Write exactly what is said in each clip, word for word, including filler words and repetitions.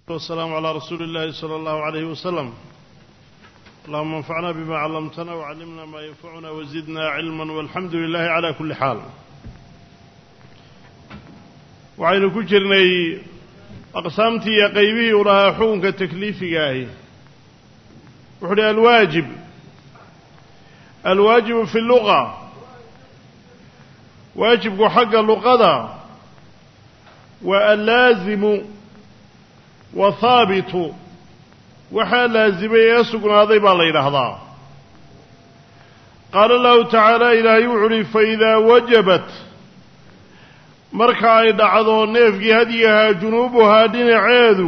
والسلام على رسول الله صلى الله عليه وسلم. اللهم انفعنا بما علمتنا وعلمنا ما ينفعنا وزدنا علما والحمد لله على كل حال. وعين كجرني أقسامتي يا قيبي وراها حونك تكليفي جاهي وحدي الواجب الواجب في اللغة واجب حق اللغة واللازم وثابت وحال لازم يسقن هذا بالله هذا. قال الله تعالى إلى يعرف فإذا وجبت مركا يدعو نفقي هديها جنوبها دين عاذو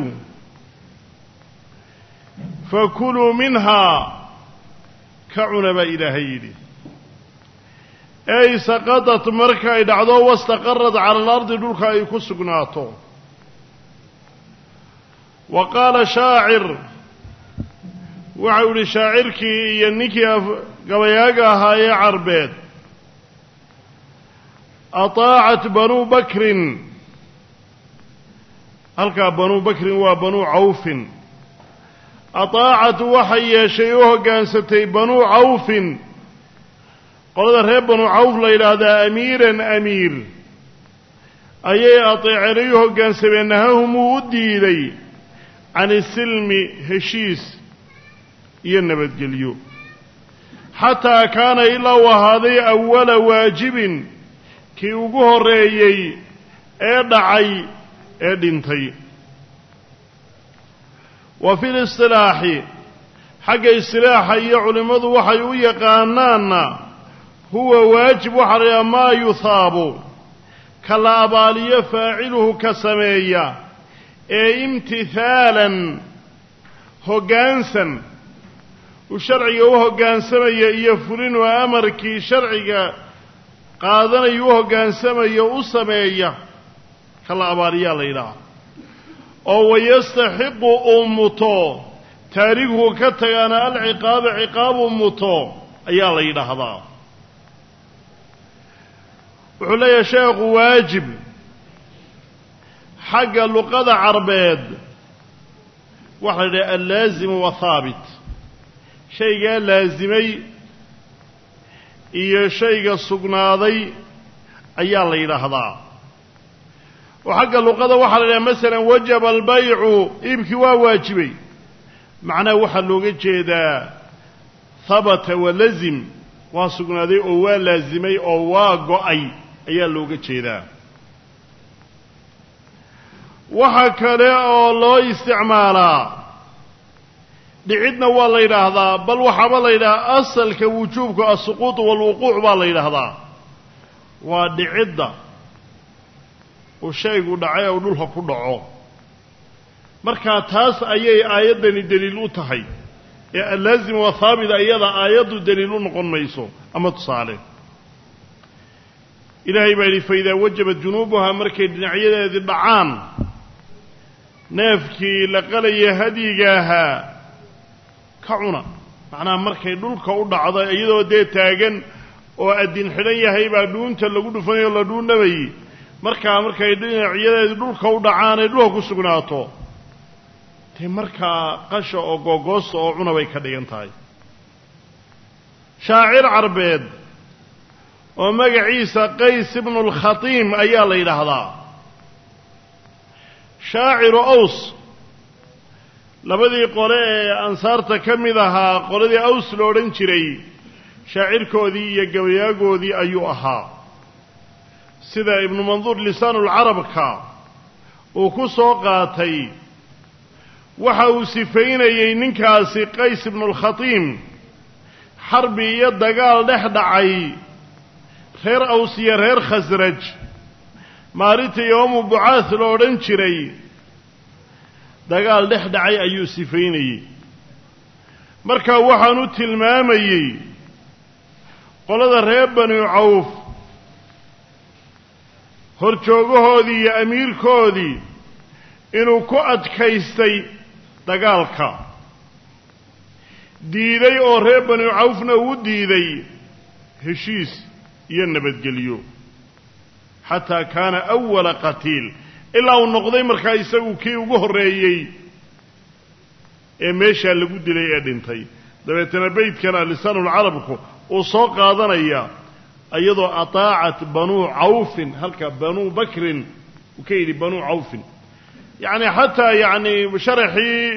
فكلوا منها كعنب إلهيدي أي سقطت مركا يدعو واستقرت على الأرض دولك يكون سقناته. وقال شاعر وعول شاعرك ينكي قوياقا هاي عربيت أطاعت بنو بكر هلقى بنو بكر وبنو عوف أطاعت وحي شيوه قانستي بنو عوف قال الرب بنو عوف ليلى هذا أميرا أمير أي أطيع ريوه قانسبي أنهم ودي ذي عن السلم هشيس ينبت قليو حتى كان إلا وهذا أول واجب كي وقوه ريي ادعي ادنتي. وفي الاصطلاح حق اصطلاح يعلمض وحيو يقانانا هو واجب وحريا ما يثاب كلا أبالي فاعله كسمية اي امتثالا هقانسا وشرعي وهقانسمية يفرن وامركي شرعي قادنا يوهقانسمية وسمية كلا أبالي الله أو يستحق أمته تاريخه كتغانا العقاب عقاب أمته أي الله هذا. وحلي شيخ واجب حق اللقاء عربيد وحلي اللازم وثابت شيء لازمي إيا شيء السقناضي أي الله هذا. وحق اللقاء وحلي مثلا وجب البيع إبكي واجبي معناه وحلو جيدا ثبت ولزم وسقناضي أو لازمي أو واقعي أي اللغة جيدا. وحكرا الله استعمالا لعدنا والله إلى هذا بل وحبال إلى أصل كوجوبك السقوط والوقوع والله إلى هذا ودعدة والشيء دعايا ودولها كدعو مركا تاس أي آيات دليل تحي اللازم وثابت أيضا آيات دليل نقول ميسو أما تصالح إلهي بألي فإذا وجبت جنوبها مركي دنعية ذي البعان نافكي لقلي هديقاها كعنا معناها مركي دولك ودعضا أيضا ودي تاقن وأدين حلية هيبا دون تلقود فني الله دون نبي مركا مركي دنعية دولك ودعان دولك سقناته تي مركا قشا أو قوغوس أو عنا بيكاديين تاي. شاعر عربيد ومقعيسى قيس بن الخطيم أيال إلى هذا شاعر أوس لبدي قرأ أنصارت كمدها قرأ أوس لورنشري شاعر كودي يقويا كودي أيوها سيدا ابن منظور لسان العرب كا وكسو قاتي وحاو سفين ينكاسي قيس بن الخطيم حربي يدقال لحدعي خير أوسير خير خزرج ماريت يوم بعاث لورنشري دقال لحدعي أيو سفيني مركا وحانو تلمامي قل هذا ريب بني عوف هرشوغو هذي يا أمير كودي إنو كؤد كيستي دقالكا ديدي أو ريب بني عوفنا وديدي هشيس ينبت قليو حتى كان أول قتيل ilaa uu noqday markaa isagu kii ugu horeeyay ee meeshaa lagu dilay ee dhintay dabeetana beydkana lisaanulcarabku uu soo qaadanaya iyadoo ataacat banuu cawfin halka banuu bakrin uu ka yidhi banuu cawfin yacni xataa yacni sharaxii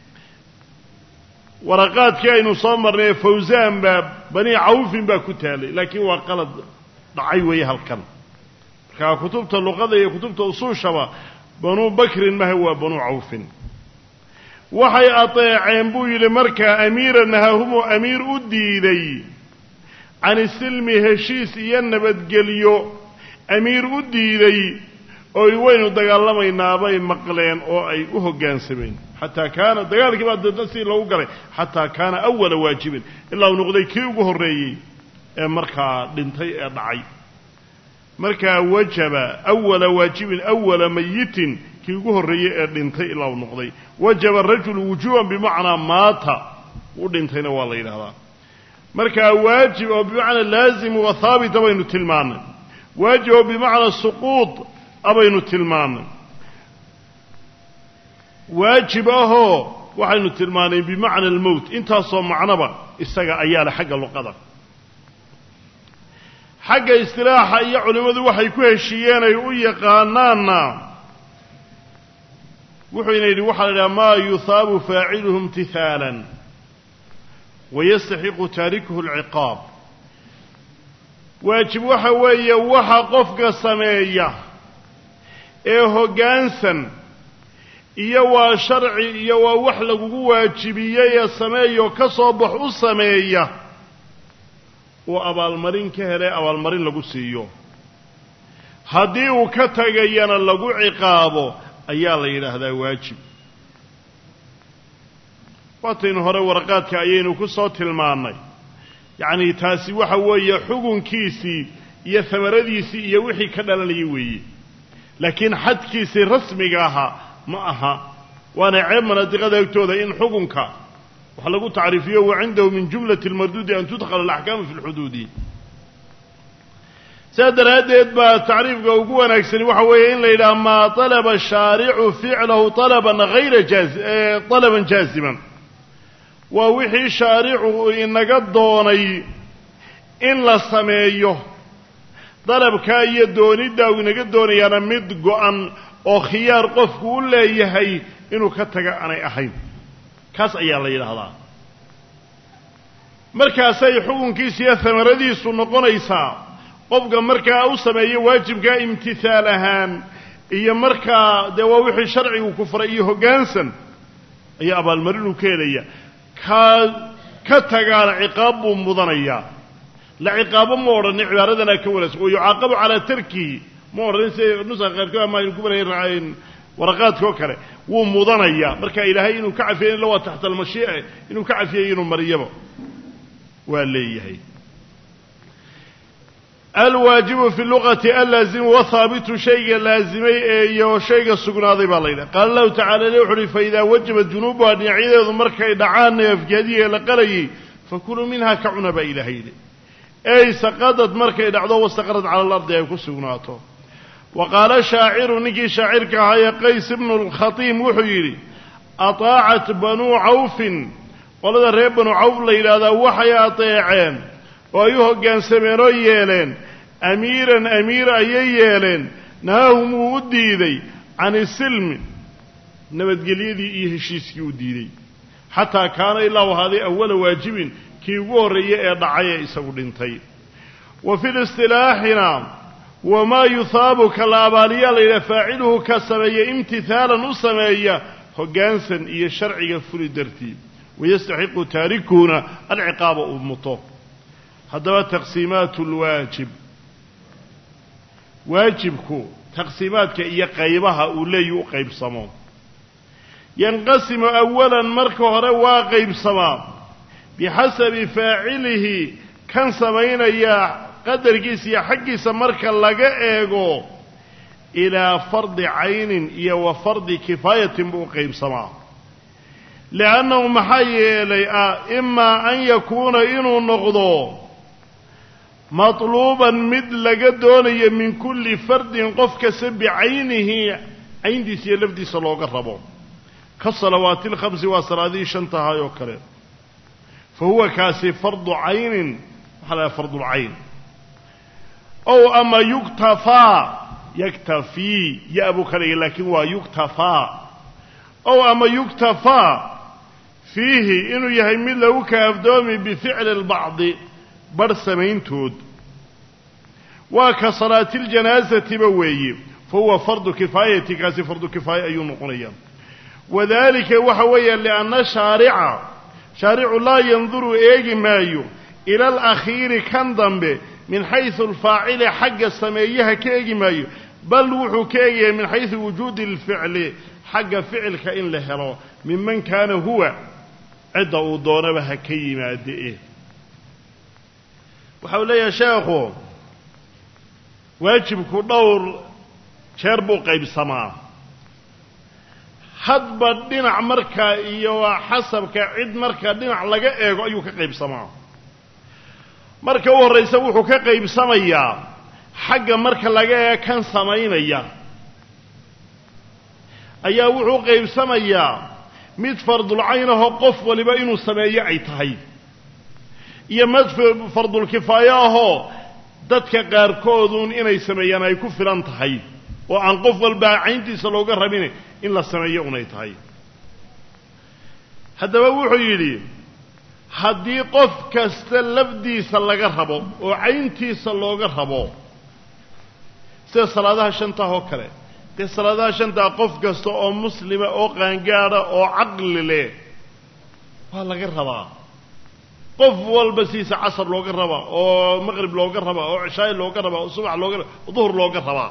waraqaadkii aynu soo marnay fawsaan baa banii cawfin baa ku taalay laakiin waa qalad dhacay weeye halkan markaa kutubta luqada iyo kutubta usuushaba banuu bakrin maha waa banuu cawfin waxay ateeceen buu yidhi markaa amiiran nahahumu amiir u diiday can isilmi heshiis iyo nabadgelyo amiir u diiday oo waynu dagaalamaynaa bay maqleen oo ay u hoggaansameen xataa kaana dagaalkii baa dadna si loogu galay xataa kaana awala waajibin ilaa uu noqday kii ugu horreeyey ee markaa dhintay ee dhacay markaa wajaba awala waajibin awala mayitin kii ugu horreeyey ee dhintay ilaa uu noqday wajaba rajulu wujuuban bimacnaa maata u dhintayna waa la yidhahdaa markaa waajib oo bimacnaa laazim wa haabita baynu tilmaannay waajib oo bimacnaa suquud abaynu tilmaannay waajib ahoo waxaynu tilmaannay bimacna almowt intaasoo macnoba isaga ayaa leh xagga luqada xagga istilaaxa iyo culimmadu waxay ku heshiiyeen ay u yaqaanaanna wuxuuna yidhi waxaa la idhaha maa yuhaabu faaciluhu imtihaalan wayastaxiqu taarikuhu alciqaab waajib waxa weeye waxa qofka sameeya ee hoggaansan iyo waa sharci iyo waa wax lagugu waajibiyey ee sameeyo ka soo bax u sameeya uu abaalmarin ka helay abaalmarin lagu siiyo haddii uu ka tagayana lagu ciqaabo ayaa la yidhaahdaa waajib waataynu hore waraqaadka ayaynu ku soo tilmaannay yacnii taasi waxa weeye xugunkiisii iyo hamaradiisii iyo wixii ka dhalanayay weeye laakiin xadkiisii rasmiga ahaa ma aha waana ceeb manaadiqada agtooda in xukunka wax lagu tacriifiyo wa cindahu min jumlati almarduudi an tudkhala alaxkaamu fi lxuduudi saa daraaddeed baa tacriifka ugu wanaagsani waxa weeye in la yidhaha maa talaba shaaricu ficlahu talaban hayra jaazi talaban jaaziman waa wixii shaaricu inaga doonay in la sameeyo dalabkaa iyo dooniddaa uu inaga doonayaana mid go-an oo khiyaar qofku u leeyahay inuu ka taga aanay ahayn kaas ayaa la yidhaahdaa markaasay xukunkiisa iyo hamaradiisu noqonaysaa qofka markaa u sameeyo waajibkaa imtihaal ahaan iyo markaa dee waa wixii sharcigu ku faray iyo hoggaansan ayaa abaalmarinuu ka helaya kaa ka tagaana ciqaab buu mudanayaa la ciqaabo ma odhanin cibaaradanaa ka wanaagsan wa yucaaqabu calaa tarkihi ma odhanin sida nusa qaarkood ama aynu ku barayn waraqaadka oo kale wuu mudanayaa marka ilaahay inuu ka cafiyay illa waa taxta almashii'a inuu ka cafiyay inuu mariyaba waa leeyahay alwaajibu fi luqati allaazimu wahaabitu shayga laazimay ee iyo shayga sugnaaday baa la yidhaha qaala allahu tacala le wuxu uhi faidaa wajabat junuubuha dhinacyadeedu markay dhacaan neefgeediga la qalayay fakuluu minhaa ka cuna baa ilaahay yidhi ey saqadad markay dhacdo wastaqarad cala alardi ay ku sugnaato wa qaala shaaciru ninkii shaacirka ahaa ee qays ibnu lkhatiim wuxuu yidhi ataacat banuu cawfin qolada reer banuu cawf la yidhaahdaa waxay ateeceen oo ay u hoggaansameen oo yeeleen amiiran amiir ayay yeeleen nahaahum wuu u diiday can isilmi nabadgelyadii iyo heshiiskii u diiday xataa kaana ilaa u ahaaday awala waajibin kii ugu horreeyey ee dhacay ee isagu dhintay wa fi listilaaxina wamaa yuhaabu ka la abaaliyaa la yidhaha faaciluhu ka sameeya imtihaalan u sameeya hoggaansan iyo sharciga fuli dartii wayastaxiqu taarikuhuna alciqaaba uu muto haddaba taqsiimaatu lwaajib waajibku taqsiimaadka iyo qaybaha uu leeyahy u qaybsamo yanqasimu awalan marka hore waa qaybsamaa bixasabi faacilihi kan samaynaya qadarkiisa iyo xaggiisa marka laga eego ilaa fardi caynin iyo wa fardi kifaayatin buu u qaybsamaa liannahu maxaa yeelay ah imaa an yakuuna inuu noqdo matluuban mid laga doonayo min kulli fardin qof kasta bicaynihi cayntiisa iyo lafdiisa looga rabo كالصلوات الخمس وصلاتي شنتها يوكره فهو كاسي فرض عين على فرض العين أو أما يكتفى يكتفي يا أبو كريم لكن هو يكتفى أو أما يكتفى فيه إنه يهمل له كأفدومي بفعل البعض برسمين تود وكصلاة الجنازة بوي فهو فرض كفاية كاسي فرض كفاية أيون قرية وذلك وحويا لأن شارع شارع لا ينظر إيجي مايو إلى الأخير كان ضمبه من حيث الفاعل حق السميها كيجي مايو بل وحو كيجي من حيث وجود الفعل حق فعل كإن لهرو ممن كان هو عدو دونبها كيما دئه وحولي يا شيخو واجبكو دور شربو قيب سماء hadba dhinac marka iyo xasabka cid marka dhinac laga eego ayuu ka qaybsamaa marka uu horeysa wuxuu ka qaybsamayaa xagga marka laga eego kan sameeynaya ayaa wuxuu qaybsamayaa mid fardul aynaho qof waliba inuu sameeyo ay tahay iyo mid fardul kifaayaho dadka qaar koodun inay sameeyaan ay ku filan tahay oo aan qof walba ayntiisa looga rabin in la sameeyo unay tahay hadaba wuxuu yiri hadii qof kasta labdiisa laga rabo oo ayntiisa looga rabo sida salaadaha shanta oo kale ee salaadaha shanta qof kasta oo muslima oo qaangaara oo aqli leh waa laga rabaa qof walba siisa casr looga raba oo maghrib looga raba oo cishaa looga raba oo subax looga raba oo dhuhur looga raba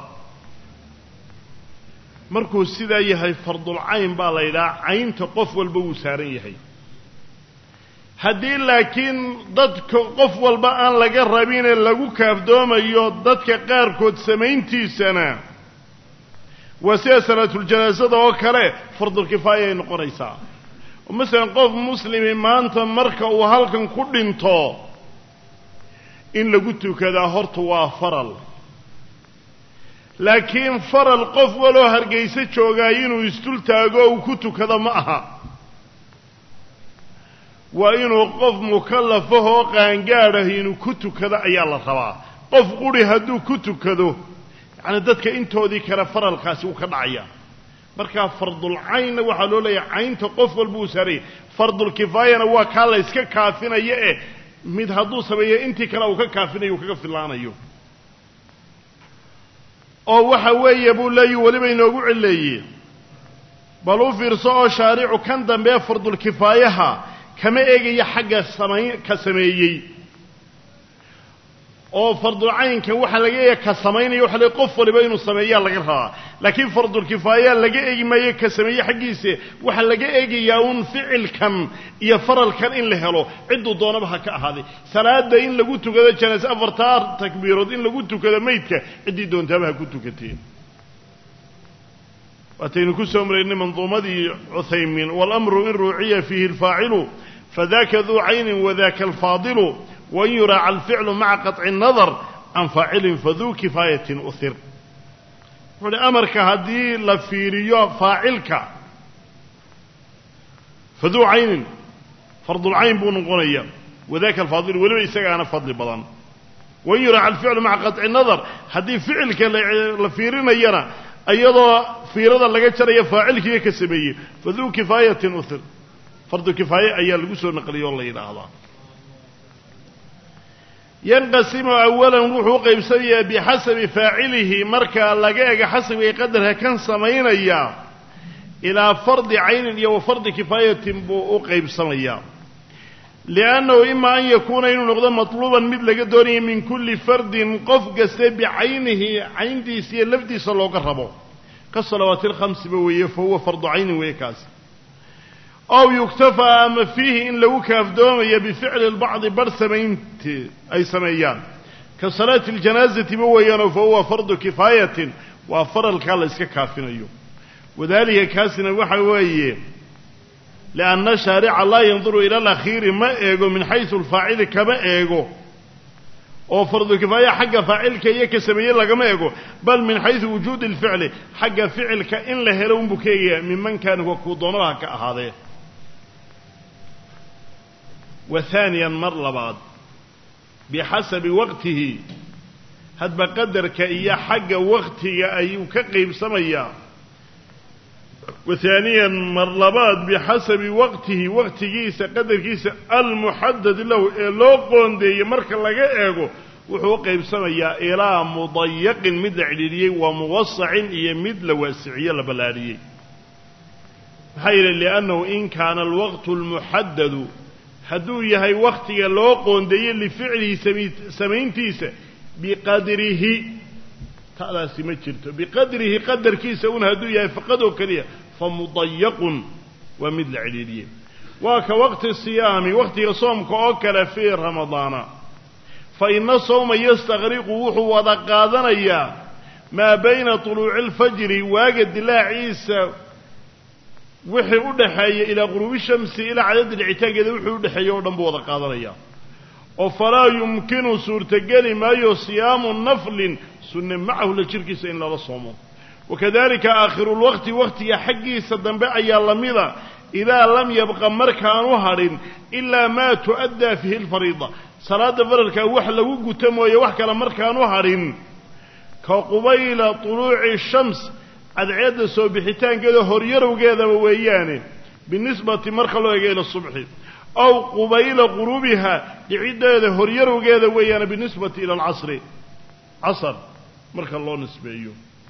markuu sida yahay fardul ayn baa la ilaa aynta qof walba uu saaran yahay hadii laakiin dadka qof walba aan laga rabin ee lagu kaafdoomayo dadka qaar kood sameyntiisana wasiya salatul janaazada oo kale fardul kifaaya ay noqonaysaa مثلا qof muslimi maanta marka uu halkan ku dhinto in lagu tukada horta waa faral laakiin faral qof walo hargeysa joogay inuu istul taago uu ku tukado ma aha waa inuu qof mukallaf ah qaangaar inuu ku tukado ayaa la rabaa qof quri haduu ku tukado yani dadka intoodii kala faralkaasi uu ka dhacaya marka fardul ayn waxa loo leeyahay aynta qof walba uu saaray fardul kifaayana waa ka la iska kaafinayo ee mid haduu sameeyo intii kale uu ka kaafinayo kaga filaanayo oo waxa weeye buu leeyahay waliba inoogu cileeyay bal u fiirso oo shaaricu kan dambe fardul kifaayaha kama eegaya xagga sameey ka sameeyay oo fardul aynka waxa laga eeg ka sameeyay waxa la qof waliba inuu sameeyo laga rabaa laakiin fardul kifaaya laga eegmayo ka sameeyay xaqiisa waxa laga eegayaa un ficilkan iyo faralkan in la helo cid doonaba ha ka ahaaday salaada in lagu tukado janaasa afartaar takbiirad in lagu tukado meydka cid doontaaba ha ku tukateen واتين كسومرين منظومتي عثيمين والأمر إن روعي فيه الفاعل فذاك ذو عين وذاك الفاضل وإن يراعى الفعل مع قطع النظر عن فاعل فذو كفاية أثر ولأمرك هدي لفيريو فاعلك فذو عين فرض العين بون غنيا وذاك الفاضل ولو يساق فضل بضان وإن يراعى الفعل مع قطع النظر هدي فعلك لفيرين يرى أيضا فيرضا لغا جرى فاعلك يكسبيه فذو كفاية أثر فرض كفاية أيها لقسو نقلي الله يلاحظا ينقسم أولا روحه قيبسية بحسب فاعله مركا لغا حسب قدرها كان سمين أياه إلى فرض عين يو فرض كفاية بو قيبسية لأنه إما أن يكون إنه نقضى مطلوبا مثل قدره من كل فرد قفق بعينه عين دي سي لفدي صلوا قربوا كالصلوات الخمس بويه فهو فرض عين ويكاس أو يكتفى أما فيه إن لو كاف دومي بفعل البعض برسمين أي سميان كصلاة الجنازة بويه فهو فرض كفاية وفر الكالس كافين أيوم وذلك كاسنا وحويه لأن الشارع لا ينظر إلى الأخير ما إيغو من حيث الفاعل كما إيغو oo fardu kifaaya xagga faacilka iyo ka sameeyay lagama eego bal min haythu wujud al-fi'l xagga ficilka in la helo un bukeeya mimman kan huwa ku doonaha ka ahaadee wa thaniyan mar labaad bihasabi waqtihi hadba qadarka iyo xagga waqtiga ayuu ka qaybsamayaa wa thaniyan mar labaad bihasabi waqtihi waqtigiisa qadarkiisa al-muhaddad lahu ee loo qoondeeyay marka laga eego wuxuu qaybsamayaa ilaa mudayyaqin mid la cililiyay wa muwassa'in iyo mid la waasiciyo la balaariyay hayla li'annahu in kana al-waqtu al-muhaddad hadduu yahay waqtiga loo qoondeeyay li ficlihi samayntiisa biqadrihi taadaasi ma jirto biqadrihi qadarkiisa un hadduu yahay faqadoo kaliya famudayyaqun wa mid la cililiyay waa ka waqti siyaami waqtiga soomka oo kale fi ramadaana fa inna sawma yastaghriqu wuxuu wada qaadanayaa maa bayna tuluuci alfajri waaga dilaaciisa wixii u dhaxeeya ilaa quruubi shamsi ilaa cadad alcitaageeda wixii u dhaxeeya oo dhan buu wada qaadanayaa oo falaa yumkinu suurtageli maayo siyaamu naflin sunne macahu la jirkiisa in lala soomo wakadalika aakhiru lwaqti waqtiga xaggiisa dambe ayaa lamida idaa lam yabqa markaanu hadhin ilaa maa tu'addaa fihi alfariida salaada faralkaa wax lagu guta mooye wax kale markaanu hadhin ka qubayla tuluuci shams cadceedda soo bixitaankeeda horyarowgeedaba weeyaane binisbati marka loo eego ila subxi aw qubayla quruubiha dhiciddeeda horyarowgeeda weeyaane binisbati ila alcasri casr marka loo nisbeeyo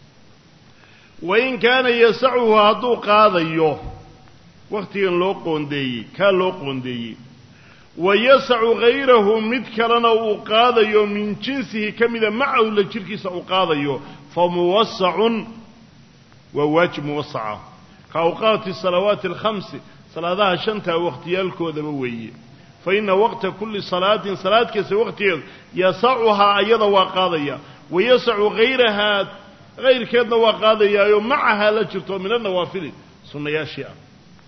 wain kaana yasacuhu hadduu qaadayo waqtigan loo qoondeeyey kaa loo qoondeeyey wayasacu hayrahu mid kalena uu qaadayo min jinsihi ka mida macahu la jirkiisa uu qaadayo fa muwasacun waa waajib muwasaca ka awqaati salawaati alkhamsi salaadaha shantaa waqtiyaalkoodaba weeye fa ina waqta kulli salaatin salaad kasta waqtigeed yasacuhaa ayada waa qaadaya wayasacu hayrahaa hayrkeedna waa qaadayaayo macahaa la jirto min annawaafili sunnayaashii ah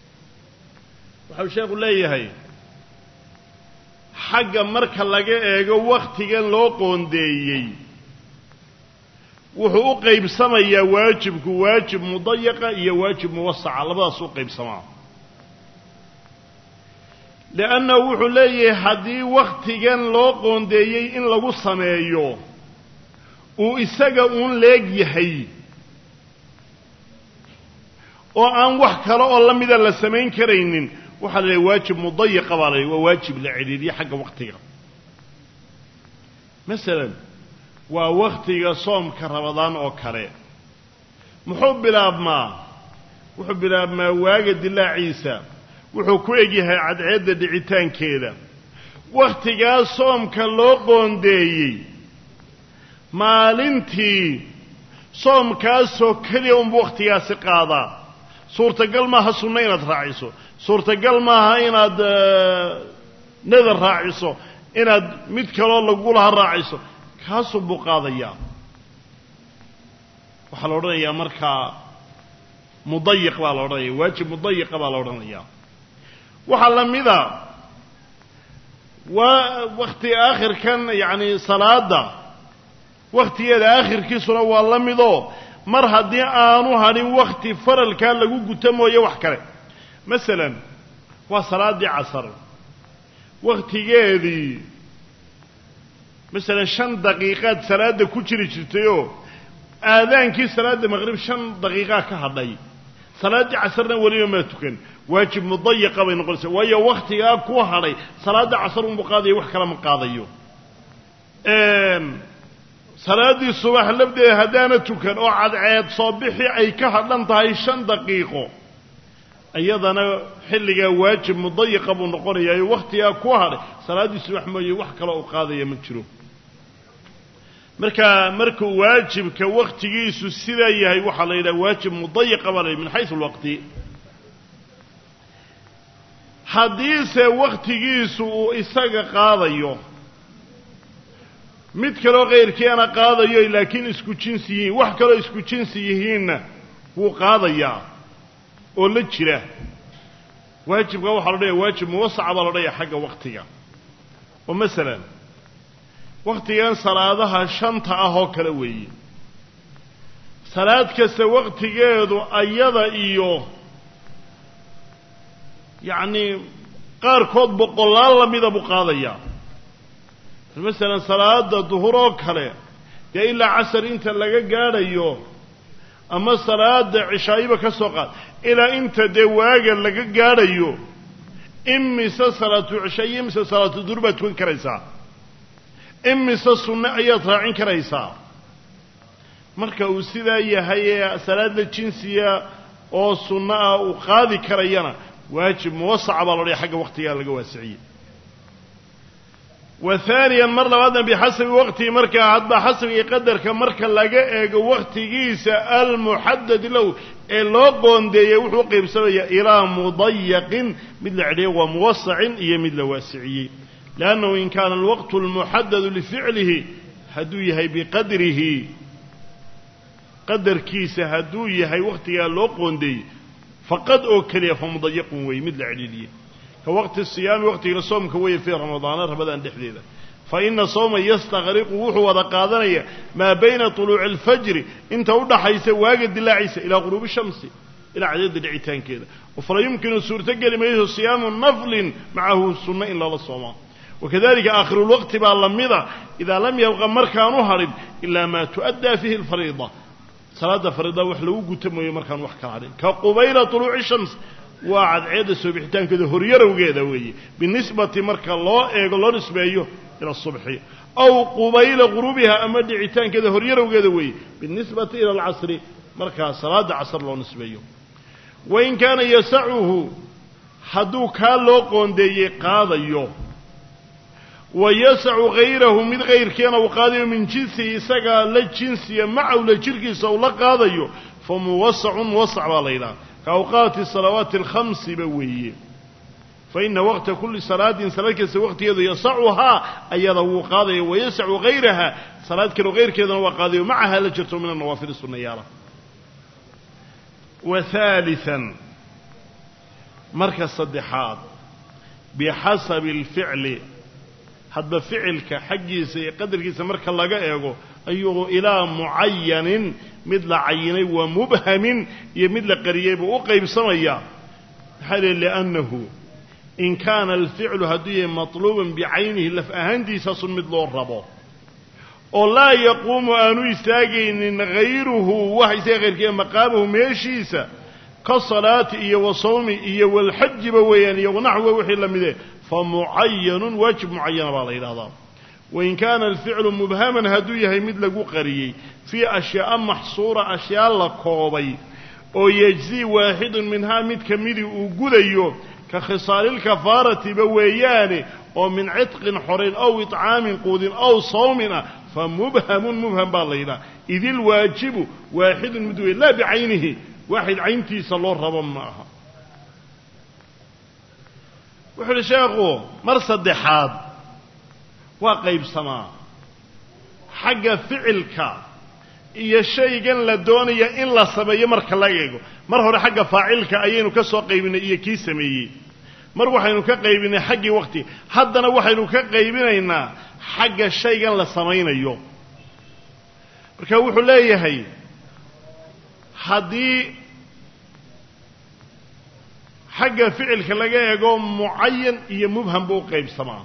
waxau sheekhu leeyahay xagga marka laga eego wakhtigan loo qoondeeyey wuxuu u qaybsamayaa waajibku waajib mudayaqa iyo waajib muwasaca labadaas u qaybsamaa liannahu wuxuu leeyahay haddii wakhtigan loo qoondeeyey in lagu sameeyo uu isaga uun leeg yahay oo aan wax kale oo la mida la samayn karaynin waxaa la leeyahay waajib mudayaqa baa la leeyahay waa waajib la cidhiidhiyo xagga wakhtiga masalan waa wakhtiga soomka ramadaan oo kale muxuu bilaabmaa wuxuu bilaabmaa waaga dilaaciisa wuxuu ku egyahay cadceedda dhicitaankeeda wakhtigaa soomka loo qoondeeyey maalintii soomkaasoo keliya unbu wakhtigaasi qaadaa suurtagal maaha sunno inaad raaciso suurtagal maaha inaad nadar raaciso inaad mid kaloo lagulaha raaciso kaasuu buu qaadayaa waxaa la odhanayaa markaa mudayiq baa la odhanaya waajib mudayiqa baa la odhanayaa waxaa la mida waa wakhti aakhirkan yacni salaada wakhtigeeda aakhirkiisuna waa la midoo mar haddii aanu hadhin wakhti faralkaa lagu guta mooye wax kale masalan waa salaaddii casar wakhtigeedii masalan shan daqiiqaad salaadda ku jiri jirtayoo aadaankii salaadda maqrib shan daqiiqaa ka hadhay salaaddii casarna weliba maa tukan waajib mudayaqa bay noqonaysaa waayo wakhtigaa ku hadhay salaadda casar unbuu qaadaya wax kale ma qaadayo salaaddii subax labdeeda haddaana tukan oo cadceed soo bixi ay ka hadhan tahay shan daqiiqo iyadana xilligaa waajib mudayaqa buu noqonayaayo wakhtigaa ku hadhay salaaddii subax mooye wax kale uu qaadaya ma jiro marka markuu waajibka wakhtigiisu sidaa yahay waxaa la yidhaha waajib mudayaqa baa la yidhi min xaysu alwaqti haddiise wakhtigiisu uu isaga qaadayo mid kaloo kayrkiina qaadayo laakiin isku jinsi yihiin wax kaloo isku jinsi yihiinna wuu qaadayaa oo la jira waajibka waxaa la odhanayaa waajib muwasaca baa la odhanayaa xagga wakhtiga oo masalan waqtigan salaadaha shanta ah oo kala weeye salaad kasta waqtigeedu ayada iyo yacni qaarkood boqolaal lamida buu qaadayaa masalan salaada duhur oo kale dee ilaa casar inta laga gaadhayo ama salaada cishaayiba ka soo qaad ilaa inta dee waaga laga gaadhayo imise salaatu cishaa iyo imise salaatu duhur baad tukan karaysaa imise sunne ayaad raacin karaysaa marka uu sidaa yahay ee salaad la jinsiya oo sunno ah uu qaadi karayana waajib muwasaca baa lodhaya xagga waqtigaa laga waasiciyey wa haaniyan mar labaadna bixasabi waqtihi markaa hadba xasabigii qadarka marka laga eego waqtigiisa almuxadad lahu ee loo qoondeeyey wuxuu qaybsamayaa ilaa mudayaqin mid la cidhiyo waa muwasacin iyo mid la waasiciyey liannahu in kaana alwaqtu almuxadadu lificlihi hadduu yahay biqadrihi qadarkiisa hadduu yahay waqtigaa loo qoondeeyey faqad oo keliya fa mudayaqun weeye mid la cidhiidhiyey ka waqti siyaami waqtiga soomka weeye fii ramadaana rabadaan dhexdeeda fa ina sawma yastaqriqu wuxuu wada qaadanaya maa bayna tuluuci alfajri inta u dhaxaysa waaga dilaaciisa ilaa quruubi shamsi ilaa cadeedda dhicitaankeeda fala yumkinu suurtogeli mayso siyaamu naflin macahu sunno in lala soomaa wakadalika aakhiru lwaqti baa lamida idaa lam yabqa markaanu hadhin ilaa maa tu'addaa fiihi alfariida salaada fariida wax lagu guta mooye markaan wax kala hadhin ka qubayla tuluuci shams waa cadceedda soo bixitaankeeda horyarowgeeda weeye binisbati marka loo eego loo nisbeeyo ila subxi aw qubayla quruubiha ama dhicitaankeeda horyarowgeeda weeye binisbati ila alcasri markaa salaada casr loo nisbeeyo wain kaana yasacuhu hadduu kaa loo qoondeeyey qaadayo wa yasacu hayrahu mid kayrkeena uu qaadayo min jinsihi isagaa la jinsiya macahu la jirkiisa uu la qaadayo fa muwasacun muwasac baa la yidhaha ka awqaati salawaati alkhamsi ba weeye fa ina waqta kulli salaatin salaad kasta waqtigeedu yasacuhaa ayada wuu qaadaya wayasacu hayraha salaad kaleo hayrkeedana waa qaadayo macaha la jirto min annawaafil sunnayaala wa haalian marka saddexaad bixasabi alficli hadba ficilka xaggiisa iyo qadarkiisa marka laga eego ayuu ilaa mucayanin mid la cayinay wa mubhamin iyo mid la qariyey buu u qaybsamayaa maxaa lihi liannahu in kaana alficlu hadduu yahay matluuban bicaynihi laf ahaantiisaasun mid loo rabo oo laa yaquumu aanu istaagaynin hayruhu wax isaga hayrkiiya maqaamahu meeshiisa ka salaati iyo wa sawmi iyo walxajiba weeyaan iyo wanaxwa wixii la mide fa mucayanun waajib mucayana baa la yidhahdaa wain kaana alficlu mubhaman hadduu yahay mid lagu qariyey fii ashyaaa maxsuura ashyaa la koobay oo yejzii waaxidun minhaa mid ka midii uu gudayo ka khisaalilkafaaratiba weeyaane oo min cidqin xorayn aw itcaamin quudin aw sawmin ah fa mubhamun mubham baa la yidhaha idilwaajibu waaxidun mid wey laa bicaynihi waaxid cayntiisa loo rabo ma aha wuxuu uhi sheekhu mar saddexaad waa qaybsamaa xagga ficilka iyo shaygan la doonaya in la sameeyo marka la eego mar hore xagga faacilka ayaynu ka soo qaybinay iyo kii sameeyey mar waxaynu ka qaybinay xaggii waqti haddana waxaynu ka qaybinaynaa xagga shaygan la samaynayo marka wuxuu leeyahay haddii xagga ficilka laga eego mucayan iyo mubham buu u qaybsamaa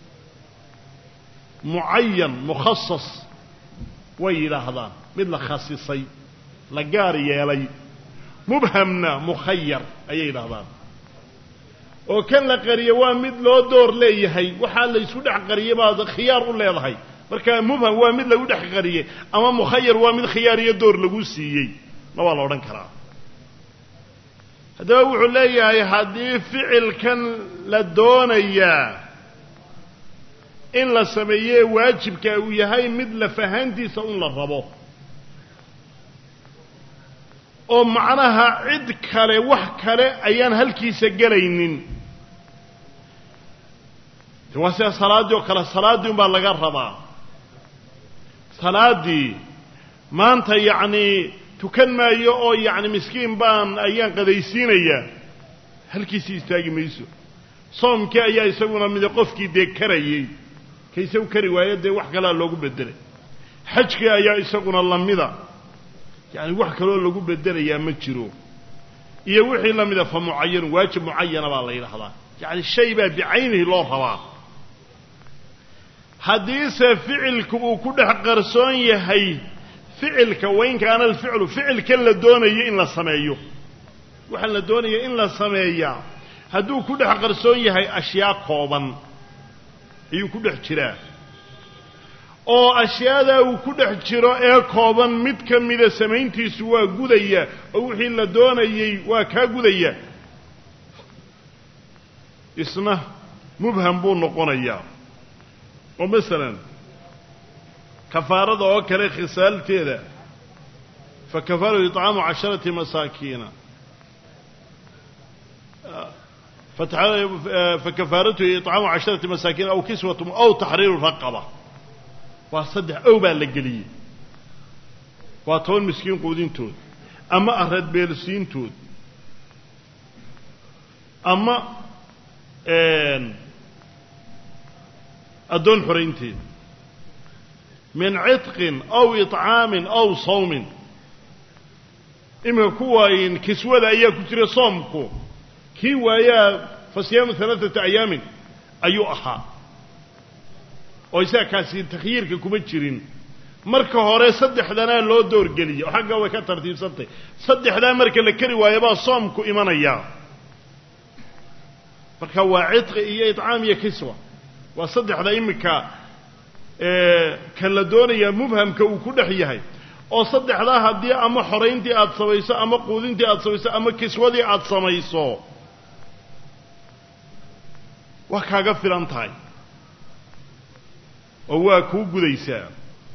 mucayan mukhasas way yidhaahdaan mid la khasisay la gaar yeelay mubhamna mukhayar ayay yidhaahdaan oo kan la qariye waa mid loo door leeyahay waxaa la isku dhex qariyey baad khiyaar u leedahay marka mubham waa mid lagu dhex qariyey ama mukhayar waa mid khiyaar iyo door lagu siiyey ma waa la odhan karaa haddaba wuxuu leeyahay haddii ficilkan la doonayaa in la sameeyee waajibka uu yahay mid la fahantiisa un la rabo oo macnaha cid kale wax kale ayaan halkiisa gelaynin waa sida salaaddii oo kale salaaddii unbaa laga rabaa salaaddii maanta yacnii tukan maayo oo yacni miskiin baan ayaan qadaysiinayaa halkiisii istaagi mayso soomkii ayaa isaguna mida qofkii dee karayey kaysa u kari waayadee wax kale loogu bedelay xajka ayaa isaguna lamida yani wax kale oo lagu bedelayaa ma jiro iyo wixii lamida fa muayyan waajib muayyana baa la yiraahdaa yani shay baa bi'aynihi loo rabaa hadiise ficilku uu ku dhex qarsoon yahay ficilka wayn kaana alficlu ficilka la doonayo in la sameeyo waxa la doonayo in la sameeyaa hadduu ku dhex qarsoon yahay ashyaa kooban ayuu ku dhex jiraa oo ashyaada uu ku dhex jiro ee kooban mid ka mida samayntiisu waa gudaya oo wixii la doonayay waa ka gudaya isna mubham buu noqonayaa oo midalan kafaarada oo kale khisaalteeda fa kafaru it'aamu casharati masaakiina فكفارته إطعام عشرة مساكين أو كسوة أو تحرير رقبة وصدح أو بالجلية وطول مسكين قودين تود أما أرد بيرسين تود أما أدون حرينتين من عتق أو إطعام أو صوم إما كوين كسوة أيها كتير صومكو كي ويا فصيام ثلاثة أيام أيو أخا ويسا كاسي تخيير كما تشيرين مركا هوري صدح لنا لو دور قليا وحقا وكا ترتيب صدح صدح لنا مركا لكري ويبا صومكو إيمان أيام مركا وعتق إيا إطعام إيا كسوة وصدح لنا إمكا إيه كان لدوني مبهم كوكو حيهاي oo saddex la hadii ama xoreyntii aad samayso ama quudintii aad samayso ama kiswadii aad samayso wax kaaga filan tahay oo waa ku gudaysaa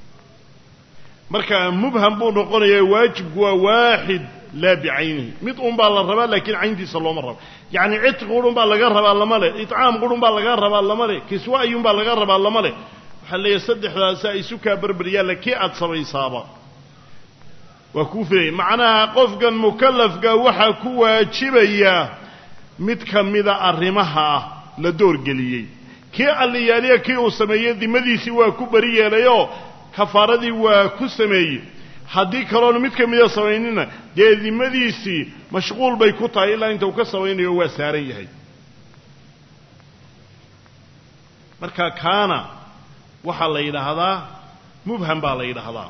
marka mubham buu noqonayaa waajibku waa waahid la bi'aynihi mid un baa la rabaa laakiin ayntiisa looma rabo yaani cid qurun baa laga rabaa lama le it'aam qurun baa laga rabaa lama le kiswa ayun baa laga rabaa lama le waxa la saddexdaas ay isu ka barbariyaa laakiin aad samaysaaba وكوفي معناها قفقا مكلفقا وحا كواجبيا متكا مذا أرمها لدور قليي كي اللي ياليه كي وسميه دي مذي سوا كبريا ليو كفار دي وكو سميه حدي كرون متكا مذا سوينينا دي دي مذي سي مشغول بيكوتا إلا انت وكا سويني هو ساريه مركا كان وحا ليلة هذا مبهم با ليلة هذا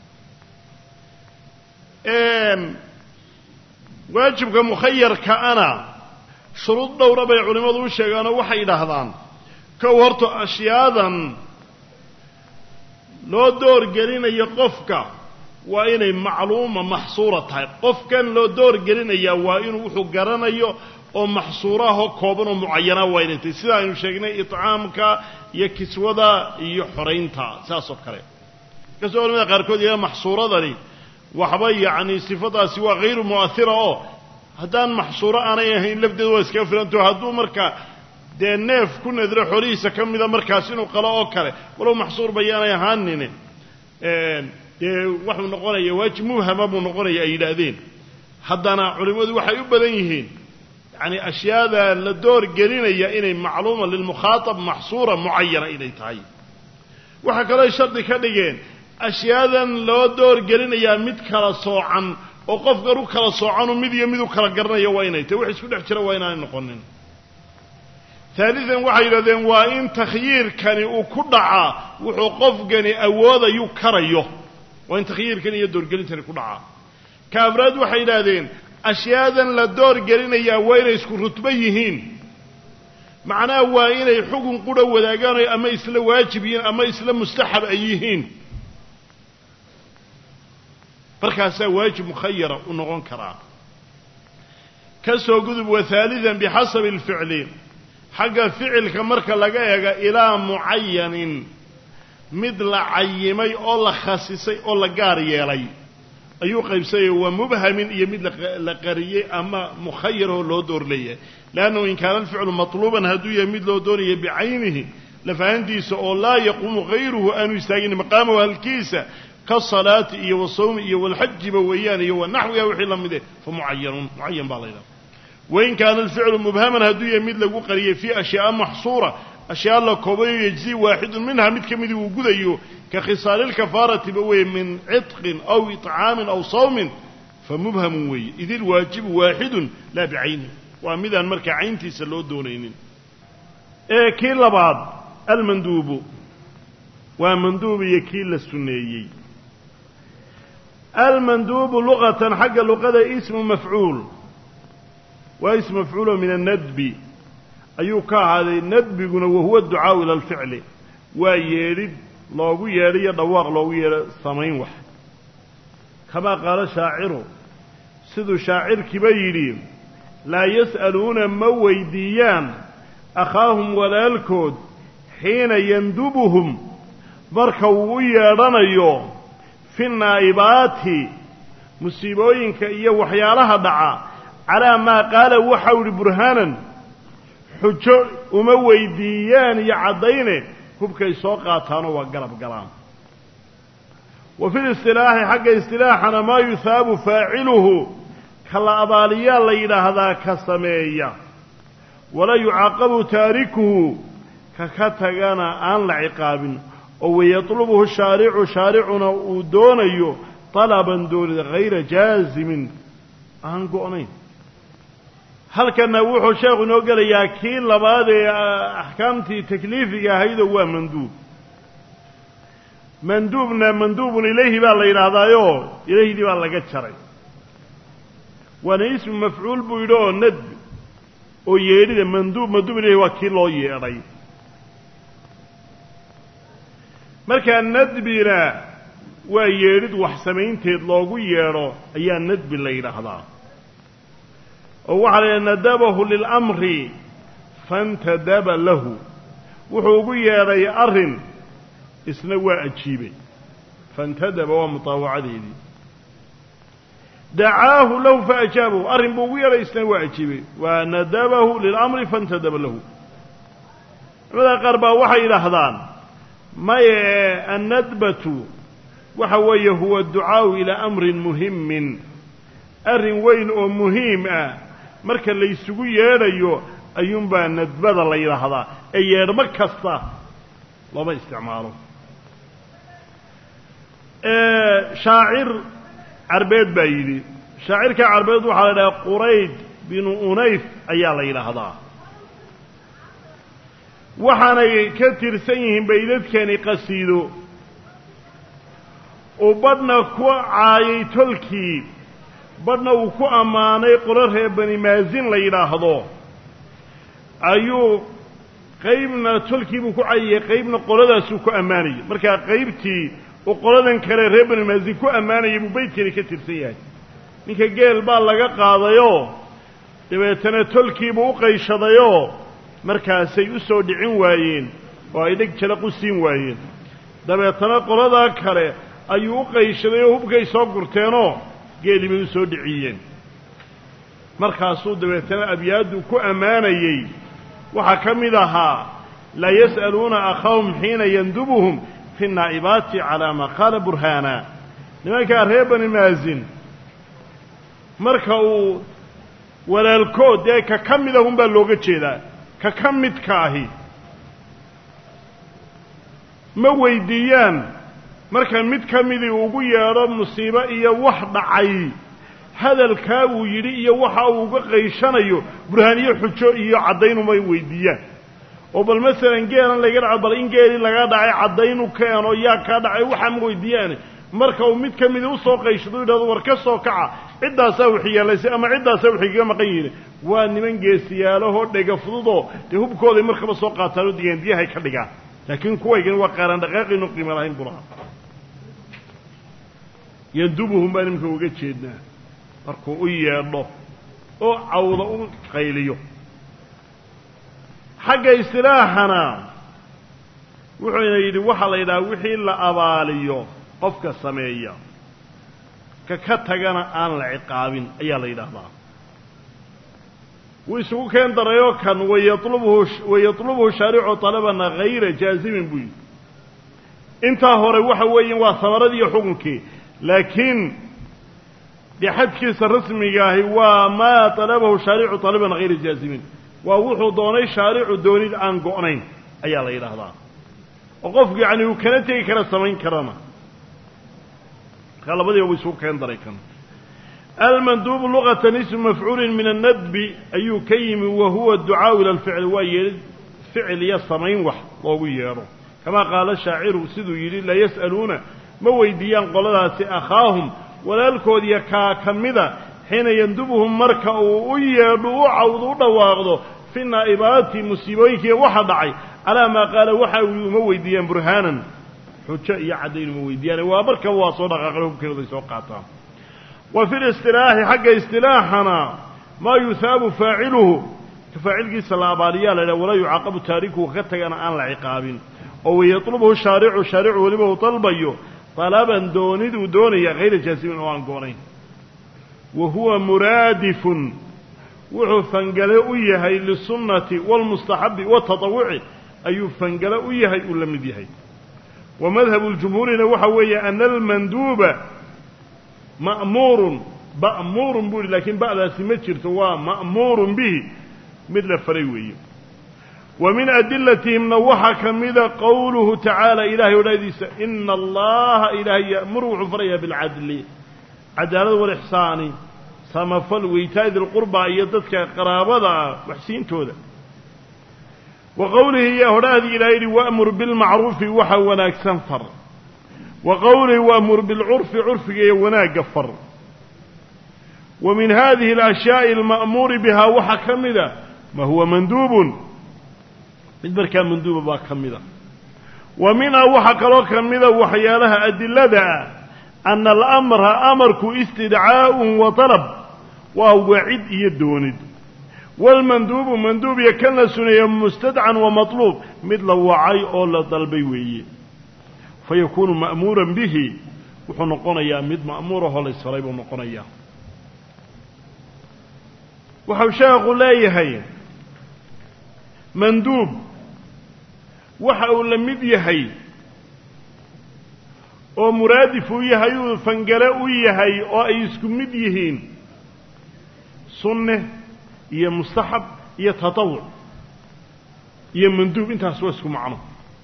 واجبك مخير كأنا شروط دورة بي علماء وشيغانا وحي لهذان كورت أشياء لو دور قرين يقفك وإن معلومة محصورة قفك لو دور قرين يوائن وحو قران يو ومحصورة كوبن ومعينة وإن تسيدا يشيغنا إطعامك يكسودا يحرينتا ساسو كريم كسو علماء قاركود يا محصورة ذلك وحبا يعني صفتها سوى غير مؤثرة أو هدان محصورة أنا يهين لفدي واسكافر أنتو هدو مركا دي النيف كنا دري حريسة كم إذا مركاسين وقلاء أوكالي ولو محصور بيانا يهانين دي وحب نقونا يواج موهمة نقونا يأيلادين هدانا علماء وحا يبدينهين يعني أشياء ذا للدور قرينة يأيني معلومة للمخاطب محصورة معينة إلي تعيين وحكا لا يشرد كدقين أشياء لو دور قرينيا مid kala soocan oo qof garu kala soocan oo mid iyo mid u kala garanayo waa inay tahay wax isku dhex jira waa inaan noqonin ثالثا waxa yiraahdeen waa in takhyiirkani uu ku dhaca wuxuu qofgani awoodayo karayo waa in takhyiirkani iyo door gelintani ku dhaca kaabrad waxa yiraahdeen ashiyaadan la door gelinaya waa inay isku rutba yihiin macnaa waa inay xugun qura wadaagaan ama isla waajibiin ama isla mustahab ay yihiin markaasaa waajib mukhayyara u noqon karaa ka soo gudub wathalithan bihasabi alfi'li xagga ficilka marka laga eega ilaa muayyanin mid la cayyimay oo la khasisay oo la gaar yeelay ayuu qaybsay waa mubhamin iyo mid la qariyay ama mukhayyar oo loo door leeyahay laano in kaana alfi'lu matluban haduu yahay mid loo doonaya bi'aynihi la fahantiisa oo la yaqumu ghayruhu aanu istaagin maqaamahu halkiisa كالصلاة إيه والصوم إيه والحج بويان إيه والنحو يوحي لمده فمعين معين بالله وإن كان الفعل مبهما هدو يميد لقو قرية في أشياء محصورة ashyaa la koobayo yajzi waaxidun minha mid ka midii uu gudayo ka khisaalilkafaarati ba weeye min cidqin aw itcaamin aw sawmin famubhamun weeye idil waajibu waaxidun laa bicayni waa midaan markaa cayntiisa loo doonaynin ee kii labaad almanduubu waa manduub iyo kii la sunneeyey almanduubu luqatan xagga luqada ismu mafcuul waa ismu mafcuulo min annadbi ayuu ka ahaaday nadbiguna wahuwa adducaau ila alficli waa yeedhid loogu yeedhayo dhawaaq loogu yeedho samayn wax kamaa qaala shaaciru siduu shaacirkiiba yidhi laa yas'aluuna ma weydiiyaan akhaahum walaalkood xiina yandubuhum marka uu u yeedhanayo fi naa'ibaati musiibooyinka iyo waxyaalaha dhaca calaa maa qaala waxau idhi burhaanan xujo uma weydiiyaan iyo caddayne hubkay soo qaataanoo waa garab galaan wa fi listilaaxi xagga istilaaxana maa yuhaabu faaciluhu ka la abaaliyaa la yidhaahdaa ka sameeya walaa yucaaqabu taarikuhu ka ka tagana aan la ciqaabin oo wayatlubuhu shaaricu shaaricuna uu doonayo talaban doonida hayra jaazimin aan go'nayn halkana wuxuu sheekhu inoo gelayaa kii labaad ee axkaamtii takliifiga ahaydoo waa manduub manduubna manduubun ilayhi baa la yidhaahdaayo ilahdii baa laga jaray waana ismu mafcuul buu yidhi oo nadbi oo yeedhida manduub manduub ilayhi waa kii loo yeedhay markaa nadbina waa yeedhid wax samaynteed loogu yeedho ayaa nadbi la yidhaahdaa oo waxaa la yidhaha nadabahu lilamri fantadaba lahu wuxuu ugu yeedhay arrin isna waa ajiibay fantadaba waa mutaawacadeedii dacaahu lahu faajaabahu arrin buu ugu yeedhay isna waa ajiibay waa nadabahu lilamri fantadaba lahu culamada qaar baa waxay yidhaahdaan maye annadbatu waxa weeye huwa adducaau ilaa amrin muhimin arrin weyn oo muhiim ah marka laysugu yeedhayo ayuunbaa nadbada la yidhaahdaa ee yeedhmo kasta looma isticmaalo shaacir carbeed baa yidhi shaacirka carbeed waxaa la yidhaha qurayd binu unayf ayaa la yidhaahdaa waxaanay ka tirsan yihiin baydadkani qasiido uu badhna ku caayay tolkii badhna uu ku ammaanay qolo reer bani maasin la yidhaahdo ayuu qaybna tolkii buu ku caayayey qaybna qoladaasuu ku ammaanayay markaa qaybtii uu qoladan kale reer bani maasin ku ammaanayay buu baydkani ka tirsan yahay ninka geel baa laga qaadayoo dabeetana tolkiibuu u qayshadayoo markaasay u soo dhicin waayeen oo ay dheg jalaq u siin waayeen dabeetana qoladaa kale ayuu u qayshaday oo hubkay soo gurteenoo geeli bay u soo dhiciyeen markaasuu dabeetana abyaaddu ku ammaanayey waxaa ka mid ahaa laa yas'aluuna akhaahum xiina yandubuhum fi naa'ibaati calaa maa qaala burhaana nimankaa reer bani maasin marka uu walaalkood dee ka ka mid ahun baa looga jeedaa ka ka midka ahi ma weydiiyaan marka mid ka midii ugu yeedho musiibo iyo wax dhacay hadalkaa uu yidhi iyo waxa uu uga qayshanayo burhaaniyo xujo iyo caddayn umay weydiiyaan oo bal masalan geelan laga dhaco bal in geelii laga dhacay caddayn u keeno yaa kaa dhacay waxaa ma weydiiyaane marka uu mid ka midii usoo qayshado yidhahdo war ka soo kaca ciddaasaa waxyeelaysay ama ciddaasaa waxay kaga maqan yihiin waa niman geesiyaalahoo dhega fududoo dee hubkooday markaba soo qaataan oo digaandiyahay ka dhigaan laakiin kuwaygani waa qaaraan dhaqaaqaynu qiimo lahayn bulaha yandubuhum baan iminka uga jeednaa markuu u yeedho oo cawda u qayliyo xagga istilaaxana wuxuuna yidhi waxaa la yidhaha wixii la abaaliyo qofka sameeya ka ka tagana aan la ciqaabin ayaa la yidhaahdaa wuu isugu keen darayoo kan wayalubhu wayatlubuhu shaaricu talabana hayra jaazimin buu yidhi intaa hore waxa weeyan waa samaradii iyo xukunkii laakiin dee xadkiisa rasmiga ahi waa maa talabahu shaaricu talaban hayra jaazimin waa wuxuu doonay shaaricu doonid aan go'nayn ayaa la yidhaahdaa oo qofku yacni uu kana tegi kara samayn karana markaa labadiiba way isugu keen daray kan almanduubu luqatan ismu mafcuulin min annadbi ayuu ka yimi wa huwa adducaau ila alficli waa yeedhid ficil iyo samayn wax loogu yeedho kamaa qaala shaaciru siduu yidhi la yas'aluuna ma weydiiyaan qoladaasi akhaahum walaalkoodiya kaa ka mida xiina yandubuhum marka uu u yeedho u cawdo u dhawaaqdo fi naa'ibaati musiibooyinkiiya waxa dhacay calaa maa qaala waxa uu uma weydiiyaan burhaanan xujo iyo caddayn uma weydiiyaan waa markaba waa soo dhaqaaqeen hubkeeday soo qaataan wa fi listilaaxi xagga istilaaxana maa yuhaabu faaciluhu ka faacilkiisa la abaaliyaa la yidhaha walaa yucaaqabu taarikuhu ka tagana aan la ciqaabin oo wayatlubuhu shaaricu shaaricu weliba uu dalbayo talaban doonid uu doonaya hayra jaasimin oo aan goonayn wa huwa muraadifun wuxuu fangale u yahay lisunnati waalmustaxabi waatatawuci ayuu fangale u yahay uu la mid yahay wa madhabu ljumhuurina waxa weeye ana almanduuba ma'muurun ma'muurun buu yihi lakiin ba'daasi ma jirto waa ma'muurun bihi mid la faray weeye wa min adilatihimna waxaa ka mida qowluhu tacaala ilahay odhaadiisa ina allaha ilaahay ya'muru wuxuu farayaa bilcadli cadaalad walixsaani samafal weytaa'i dilqurbaa iyo dadka qaraabada ah waxsiintooda wa qowlihi iyo hodhaadii ilahay yidhi wa'mur bilmacruufi waxa wanaagsan far wa qowlihi wa'mur bilcurfi curfiga iyo wanaagga far wa min hadihi alashyaai alma'muuri bihaa waxaa ka mida ma huwa manduubun mid markaa manduuba baa ka mida wa minhaa waxaa kaloo ka mida waxyaalaha adilada ah ana alamra amarku istidcaa'un wa talab waa wacid iyo doonid waalmanduubu manduub iyo kan la suneeya mustadcan wa matluub mid la wacay oo la dalbay weeye fa yakuunu ma'muuran bihi wuxuu noqonayaa mid ma'muurahoo la isfaray buu noqonayaa waxau sheekhu leeyahay manduub waxa uu la mid yahay oo muraadif u yahay uu fangale u yahay oo ay isku mid yihiin sunne iyo mustaxab iyo tatawuc iyo manduub intaas waa isku macno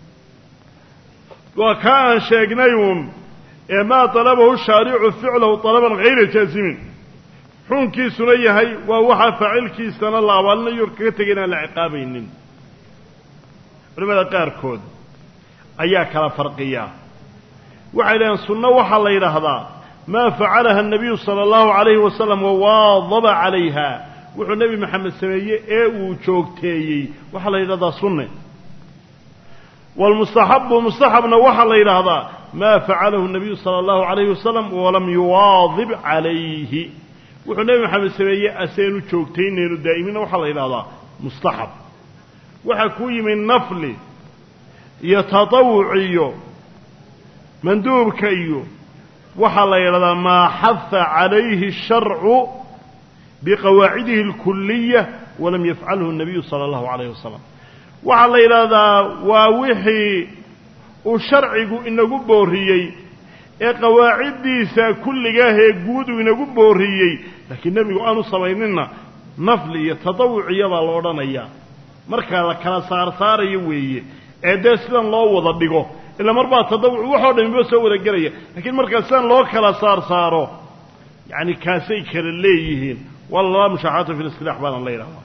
waa ka aan sheegnay uun ee maa talabahu shaaricu ficlahu talaban hayra jaasimin xukunkiisuna yahay waa waxaa faacilkiisana la abaalinayo kaga tegay inaan la ciqaabaynin culimada qaarkood ayaa kala farqiya waxay dhaheen sunno waxaa la yidhaahdaa maa facalaha الnabiyu salى اllahu عalayhi wasalam wawaadaba calayha wuxuu nebi maxamed sameeyey ee uu joogteeyey waxaa la yidhahdaa sunne wاlmustaxabu mustaxabna waxaa la yidhaahdaa maa facalahu الnabiyu salى اllahu عalayhi wasalam walam yuwaadib calayhi wuxuu nebi maxamed sameeyey aseenu joogtaynaynu daa'imina waxaa la yidhahdaa mustaxab waxaa ku yimi nafli iyo tatawuc iyo manduubka iyo waxaa la yidhahdaa maa xaha calayhi الsharcu biqawaacidihi اlkuliya walam yafcalhu الnabiyu salى اllahu عalayhi wasalam waxaa la yidhaahdaa waa wixii uu sharcigu inagu booriyey ee qawaaciddiisa kulligaah ee guud uu inagu booriyey laakiin nebigu aanu samayninna nafli iyo tatawuciyadaa la odhanayaa markaa la kala saarsaarayo weeye ee dee sidan loo wada dhigo ila mar baa tatawuc waxoo dhamiba soo wada gelaya laakiin markaa sidan loo kala saar saaro yacni kaasay kala leeyihiin walaa mushaaxata fi listilax baana la yidhahdaa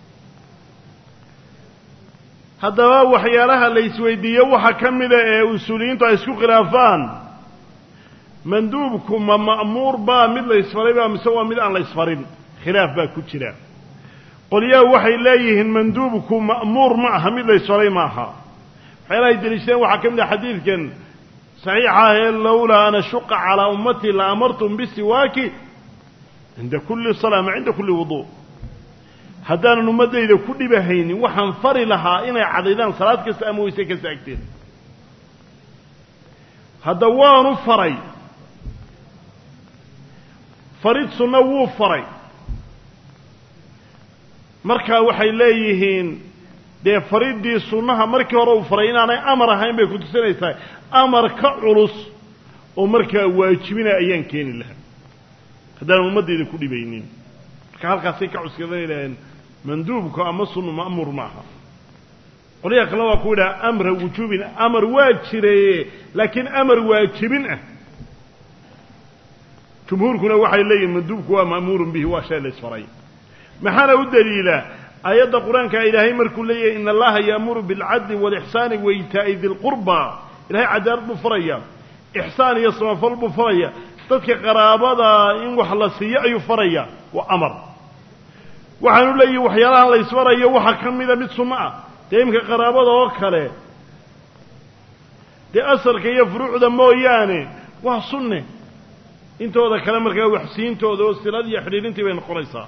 haddaba waxyaalaha la isweydiiyo waxaa ka mida ee usuuliyiintu ay isku khilaafaan manduubku ma ma'muur baa mid la isfaray baa mise waa mid aan la isfarin khilaaf baa ku jira qolyaha waxay leeyihiin manduubku ma'muur ma aha mid la isfaray ma aha waxyaalahay deliishadeen waxaa ka mid ah xadiidkan saxiixa ah ee lowlaa an ashuqa calaa ummatii la amartum bisiwaaki cinda kulli salaa ama cinda kulli wuduu haddaanan ummaddayda ku dhibahaynin waxaan fari lahaa inay cadaydaan salaad kasta ama weyse kasta agteeda hadda waanu faray farid sunna wuu faray markaa waxay leeyihiin dee fariddii sunnaha markii hore uu faray inaanay amar ahayn bay ku tusinaysaa amar ka culus oo markaa waajibina ayaan keeni lahaa haddaanan ummaddayda ku dhibaynin marka halkaasay ka cuskadanay laheen manduubku ama sunnu ma'muur maaha qoliya kale waa ku yidhaha amra wujuubin amar waa jireye laakiin amar waajibin ah jumhuurkuna waxay leeyihin manduubku waa ma'muurun bihi waa shay la isfaray maxaana u daliila aayadda qur-aanka ilaahay markuu leeyahay ina allaha yaamuru bilcadli waalixsaani wa itaa'i dilqurba ilahay cadaalad buu faraya ixsaan iyo samafal buu faraya dadka qaraabada in wax la siiyo ayuu faraya waa amar waxaanu leeyihi waxyaalahan la isfarayo waxaa ka mida mid sunno ah dee imka qaraabada oo kale dee asalka iyo furuucda mooyaane waa sunne intooda kale markaa waxsiintooda oo silad iyo xidhiirintii bay noqonaysaa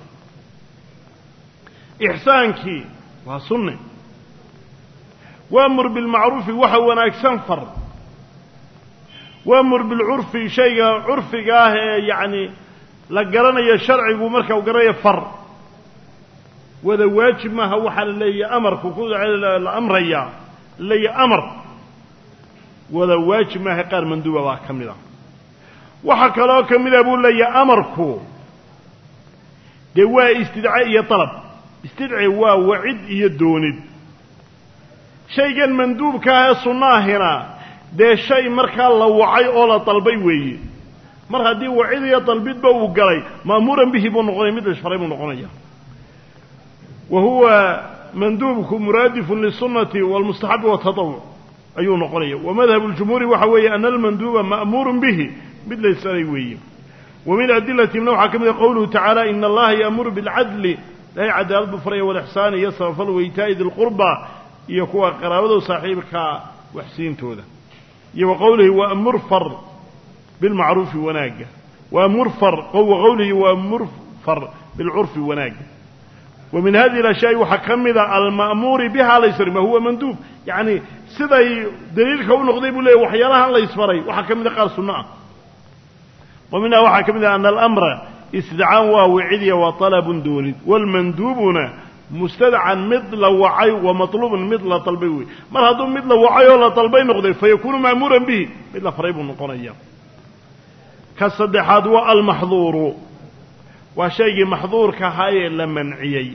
ixsaankii waa sunne waamur bilmacruufi waxa wanaagsan far waamur bilcurfi shayga curfiga ah ee yacni la garanayo sharcigu marka uu garanayo far wada waajib maaha waxaa la leeyahay amarku ku la amraya leeyahay amar wada waajib maaha qaar manduuba baa ka mid ah waxa kaloo ka mid ah buu leeyahay amarku dee waa istidca iyo dalab istidci waa wacid iyo doonid shaygan manduubka ah ee sunnaahina dee shay markaa la wacay oo la dalbay weeye mar haddii wacid iyo dalbidba uu galay ma'muuran bihi buu noqonaya mid la isfaray buu noqonaya wa huwa manduubku muraadifun liلsunnati wاlmustaxabi waالtatawuc ayuu noqonaya wamadhabu اljumhuuri waxa weeye ana almanduuba ma'muurun bihi mid la isfaray weeye wa min adilatihimna waxaa ka mid a qowluhu tacaala ina allaha yaamuru bilcadli ilahay cadaalad buu faraya walixsaani iyo samafal waitaa'i dilqurba iyo kuwa qaraabado saaxiibka waxsiintooda iyo wa qowlihi waamur far bilmacruufi wanaagga waamur far wa qowlihi waamur far bilcurfi wanaagga wa min hadihi اlashyaai waxaa ka mida alma'muuri biha la ysfaray ma huwa manduub yacni siday daliilka u noqday buu leeyahy waxyaalahan la ysfaray waxaa ka mida qaar sunno ah wa minhaa waxaa ka mid ah ana alamra istidcaan waa wicidiya wa talabun doonid waalmanduubuna mustadcan mid la wacay wa maطluubun mid la dalbay wey mar hadduu mid la wacay oo la dalbay noqday fayakuunu ma'muuran bihi mid la faray buu noqonaya ka saddexaad waa almaxduuru waa shaygii maxduurka ahaa ee la manciyey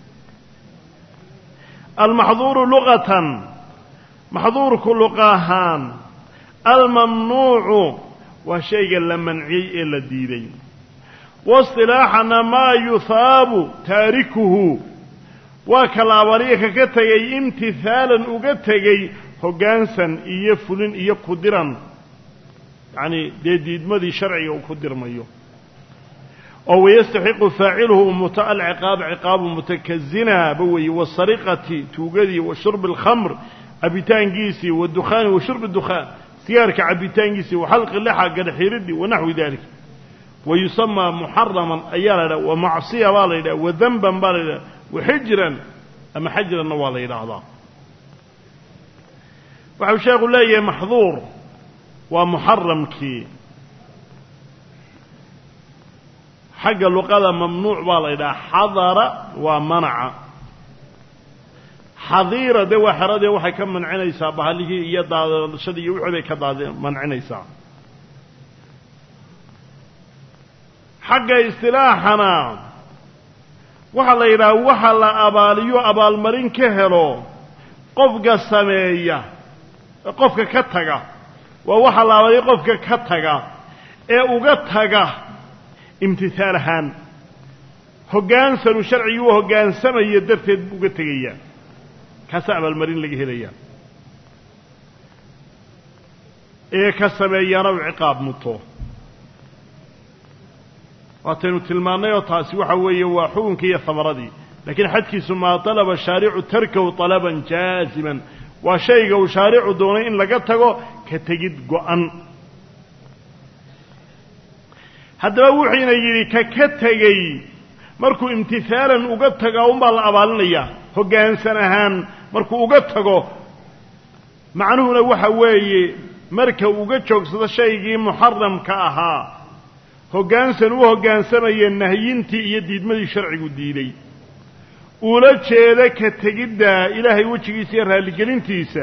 almaxduuru luqatan maxduurku luqa ahaan almamnuucu waa shayga la manciyey ee la diiday waisطilaaxana maa yuhaabu taarikuhu waa kala abaliya kaka tegay imtihaalan uga tegey hoggaansan iyo fulin iyo ku diran yacni dee diidmadii sharciga uu ku dirmayo oo wayastaxiqu faaciluhu muta alciqaab ciqaabu mutakazina ba weeye wasariqati tuugadii wa shurbi alkhamr cabitaankiisii waddukhaani wa shurbi dukhaan sigaarka cabitaankiisii wa xalqi lixa gadhaxiiridii wa naxwi dalik wayusamaa muxaraman ayaa la yidhaha wa macsiya baa la yidhaha wa denban baa la yidhaha wa xijran ama xajranna waa la yidhaahdaa waxau sheekhu leeyahay maxduur waa muxaramkii xagga luqada mamnuuc baa la yidhaha xadara waa manaca xadiira dee waa xeradee waxay ka mancinaysaa bahalihii iyo daadashadii iyo wixii bay ka daad mancinaysaa xagga istilaaxana waxaa la yidhaha waxa la abaaliyo abaalmarin ka helo qofka sameeya qofka ka taga waa waxa la abaaliyo qofka ka taga ee uga taga imtihaal ahaan hoggaansanu sharcigii u hoggaansamaya darteed buu uga tegayaa kaasaa abaalmarin laga helayaa ee ka sameeyana u ciqaab muto waataynu tilmaannay oo taasi waxa weeye waa xukunkii iyo hamaradii laakiin xadkiisu maa talaba shaaricu tarkahu talaban jaaziman waa shayga uu shaaricu doonay in laga tago ka tegid go-an haddaba wuxuuna yidhi ka ka tegey markuu imtihaalan uga tagaa unbaa la abaalinayaa hoggaansan ahaan markuu uga tago macnuhuna waxa weeye marka uga joogsado shaygii muxaramka ahaa hoggaansan u hoggaansamaya nahyintii iyo diidmadii sharcigu diiday ula jeeda ka tegidda ilaahay wejigiisa iyo raalligelintiisa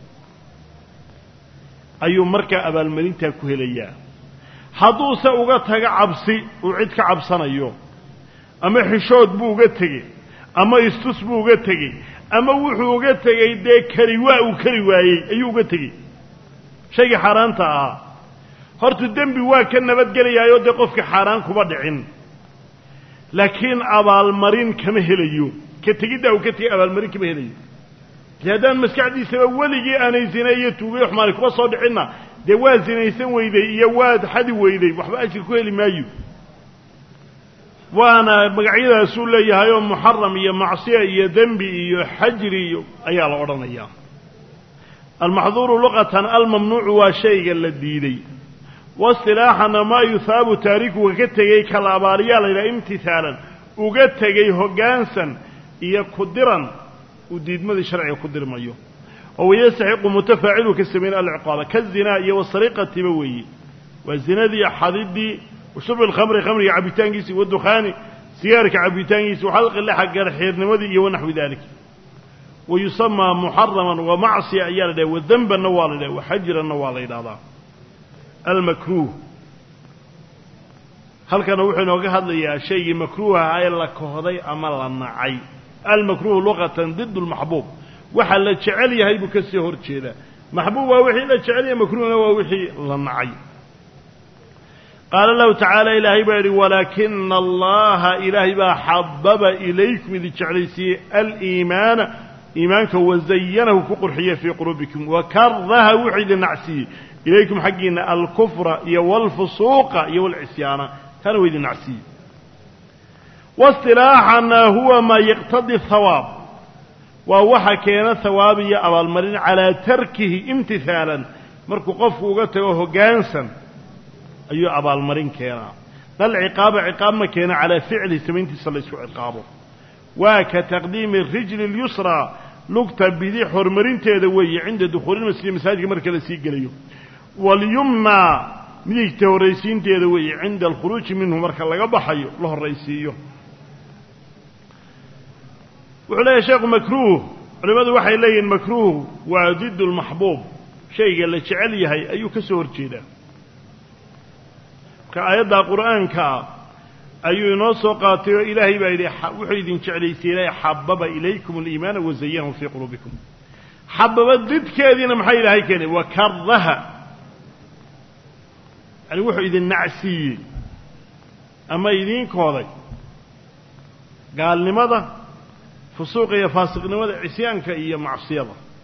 ayuu markaa abaalmarintaa ku helayaa hadduuse uga taga cabsi uu cid ka cabsanayo ama xishood buu uga tegey ama istus buu uga tegey ama wuxuu uga tegey dee kari waa uu kari waayey ayuu uga tegey shaygii xaaraanta ahaa horta dembi waa ka nabadgelayaayoo dee qofka xaaraan kuma dhicin laakiin abaalmarin kama helayo ka tegiddaa uu ka tegey abaalmarin kama helayo dee haddaan maskaxdiisaba weligii aanay zine iyo tuugay xumaani kuma soo dhicinna dee waa zinaysan weyday iyo waad xadi weyday waxba ajir ku heli maayo waana magacyadaasuu leeyahay oo muxaram iyo macsiya iyo dembi iyo xajri iyo ayaa la odhanayaa almaxduuru luqatan almamnuucu waa shayga la diiday waistilaaxana maa yuhaabu taarikuka ka tegey kala abaaliyaa la yidhaha imtihaalan uga tegey hoggaansan iyo ku diran uu diidmadii sharciga ku dirmayo oo wayastaxiqu mutafaacilu ka sameyn alciqaaba ka zinaa iyo wasariqatiba weeye waa zinadii xadidii وشرب الخمر خمر عبيتان جيسي والدخان سيارك عبيتان جيسي وحلق اللحق قرحير نمذي ونحو ذلك ويسمى محرما ومعصية أيال ده والذنب النوال ده وحجر النوال إلى المكروه هل كان وحي نوقع هذا شيء مكروه هاي لك هذي أمل النعي المكروه لغة ضد المحبوب وحل تشعلي هاي بكسي هرتشي ده محبوب ووحي لا تشعلي مكروه ووحي للنعي قال الله تعالى إلهي باري ولكن الله إلهي با حبب إليكم إذ تعليسي الإيمان إيمانك وزينه كقرحية في قلوبكم وكره وحيد النعسي إليكم حقين الكفر والفسوق والعصيان كانوا إذ النعسي واصطلاحا هو ما يقتضي الثواب ووحى كان ثوابي أبا المرين على تركه امتثالا مركو قفو قتوه قانسا أيها أبا المرين كينا فالعقاب عقاب ما كان على فعل سمينتي صلى الله عليه عقابه وكتقديم الرجل اليسرى لقطة بذي حرمرين تيدوي عند دخول المسلم مساجد مركز سيقليه واليمنى مذيك توريسين تيدوي عند الخروج منه مركز لقبحي له الرئيسيه وعلى يا شيخ مكروه لماذا وحي إليه المكروه وضد المحبوب شيء اللي شعليه هي أيو كسور جيدا كآيات القرآن كا أيو نصو قاتل إلهي بإليه وحيد شعليسي إليه حبب إليكم الإيمان وزينه في قلوبكم حبب ضد كذين محي إلهي كذين وكرها يعني وحيد النعسي أما يدين كوضي قال لماذا فسوق يا فاسق نمد عصيانك يا معصية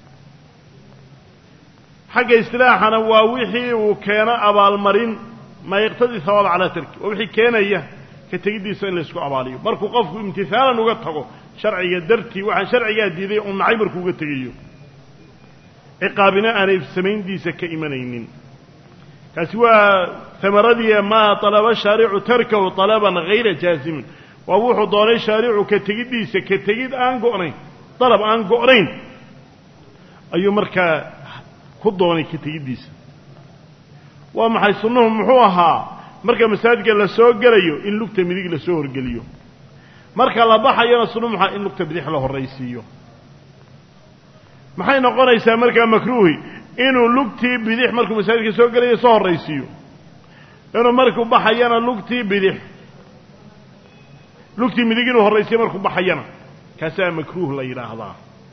حق استلاحنا ووحي وكان أبا المرين ما يقتضي ثواب على ترك ووحي كان إياه كتجدي سن لسكو أباليه مركو قف امتثالا وقتقه شرعي درتي وعن شرعي ديدي أم عيبركو قتقيه عقابنا أنا في السمين دي سكا إيمانين كسوى ثمردي ما طلب الشارع تركه طلبا غير جازم ووحو دوني شارع كتجديس كتجد آن قرين طلب آن قرين أيو مركا كدوني كتجديس وما حيصنهم محوها مركا مساجد لسوق قريو إن لقت مديق لسوق قليو مركا لباحا ينصنهم إن لقت بديح له الرئيسيو ما حي نقول إيسا مركا مكروهي إنو لقت بديح مركا مساجد لسوق قليو صور الرئيسيو إنو مركا باحا ينا لقت بديح لوكتي مديقين وهالرئيسية مركب بحينا كسا مكروه لا يلاحظا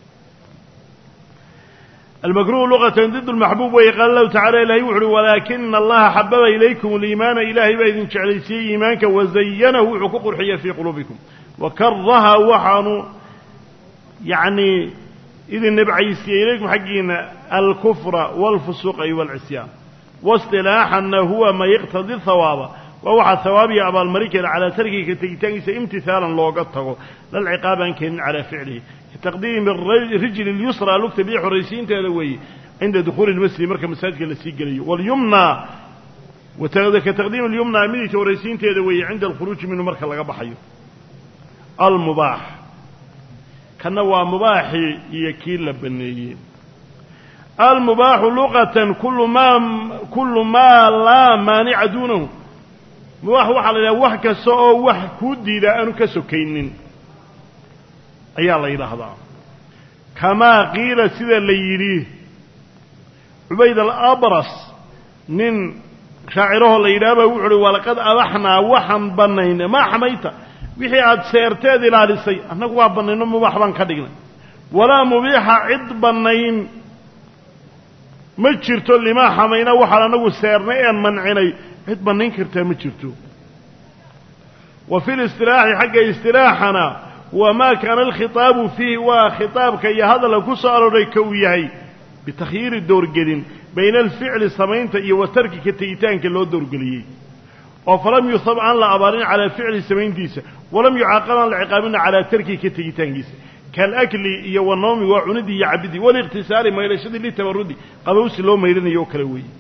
المكروه لغة ضد المحبوب ويقال الله تعالى إلهي وحده ولكن الله حبب إليكم الإيمان إلهي بإذن شعليسي إيمانك وزينه حقوق الحياة في قلوبكم وكرها وحانوا يعني إذن نبعيسي إليكم حقين الكفر والفسوق والعصيان واصطلاحا هو ما يقتضي الثواب ووحى ثوابي أبا المريكة على تركه كتجتنس امتثالا لوقته للعقاب أن كان على فعله تقديم الرجل اليسرى لك تبيع الرئيسين تلوي عند دخول المسلم مركب مساجد السيقلي واليمنى وتقديم اليمنى ميت الرئيسين تلوي عند الخروج منه مركب لقبحيه المباح كان هو مباح يكيل لبنيين المباح لغة كل ما كل ما لا مانع دونه wax waxa la yiraahdaa wax kasto oo wax ku diida aanu ka sokaynin ayaa la yiraahdaa kama qiila sida la yiri ubayd al-abras nin shaaciraho la yiraahdo wuxuu walaqad abaxna waxan banayna ma xamayta wixii aad seerteed ilaalisay annagu waa banayno ma wax baan ka dhignay walaa mubiixa cid bannayn ma jirto limaa xamayna waxaan anagu seernay ean mancinay cid bannayn kartaa ma jirto wa fi listilaaxi xagga istilaaxana wamaa kaana alkhitaabu fiihi waa khitaabka iyo hadalka ku soo arooray ka uu yahay bitakhyiiri doorgelin bayna alficli samaynta iyo wa tarki ka tegitaanka loo doorgeliyey oo falam yusab aan la abaalin calaa ficli samayntiisa walam yucaaqab aan la ciqaabina calaa tarki ka tegitaankiisa kalakli iyo wanoomi waa cunidii iyo cabidii waliqtisaali maydhashadii litabarudi qabowsi loo maydhanayo oo kale weeye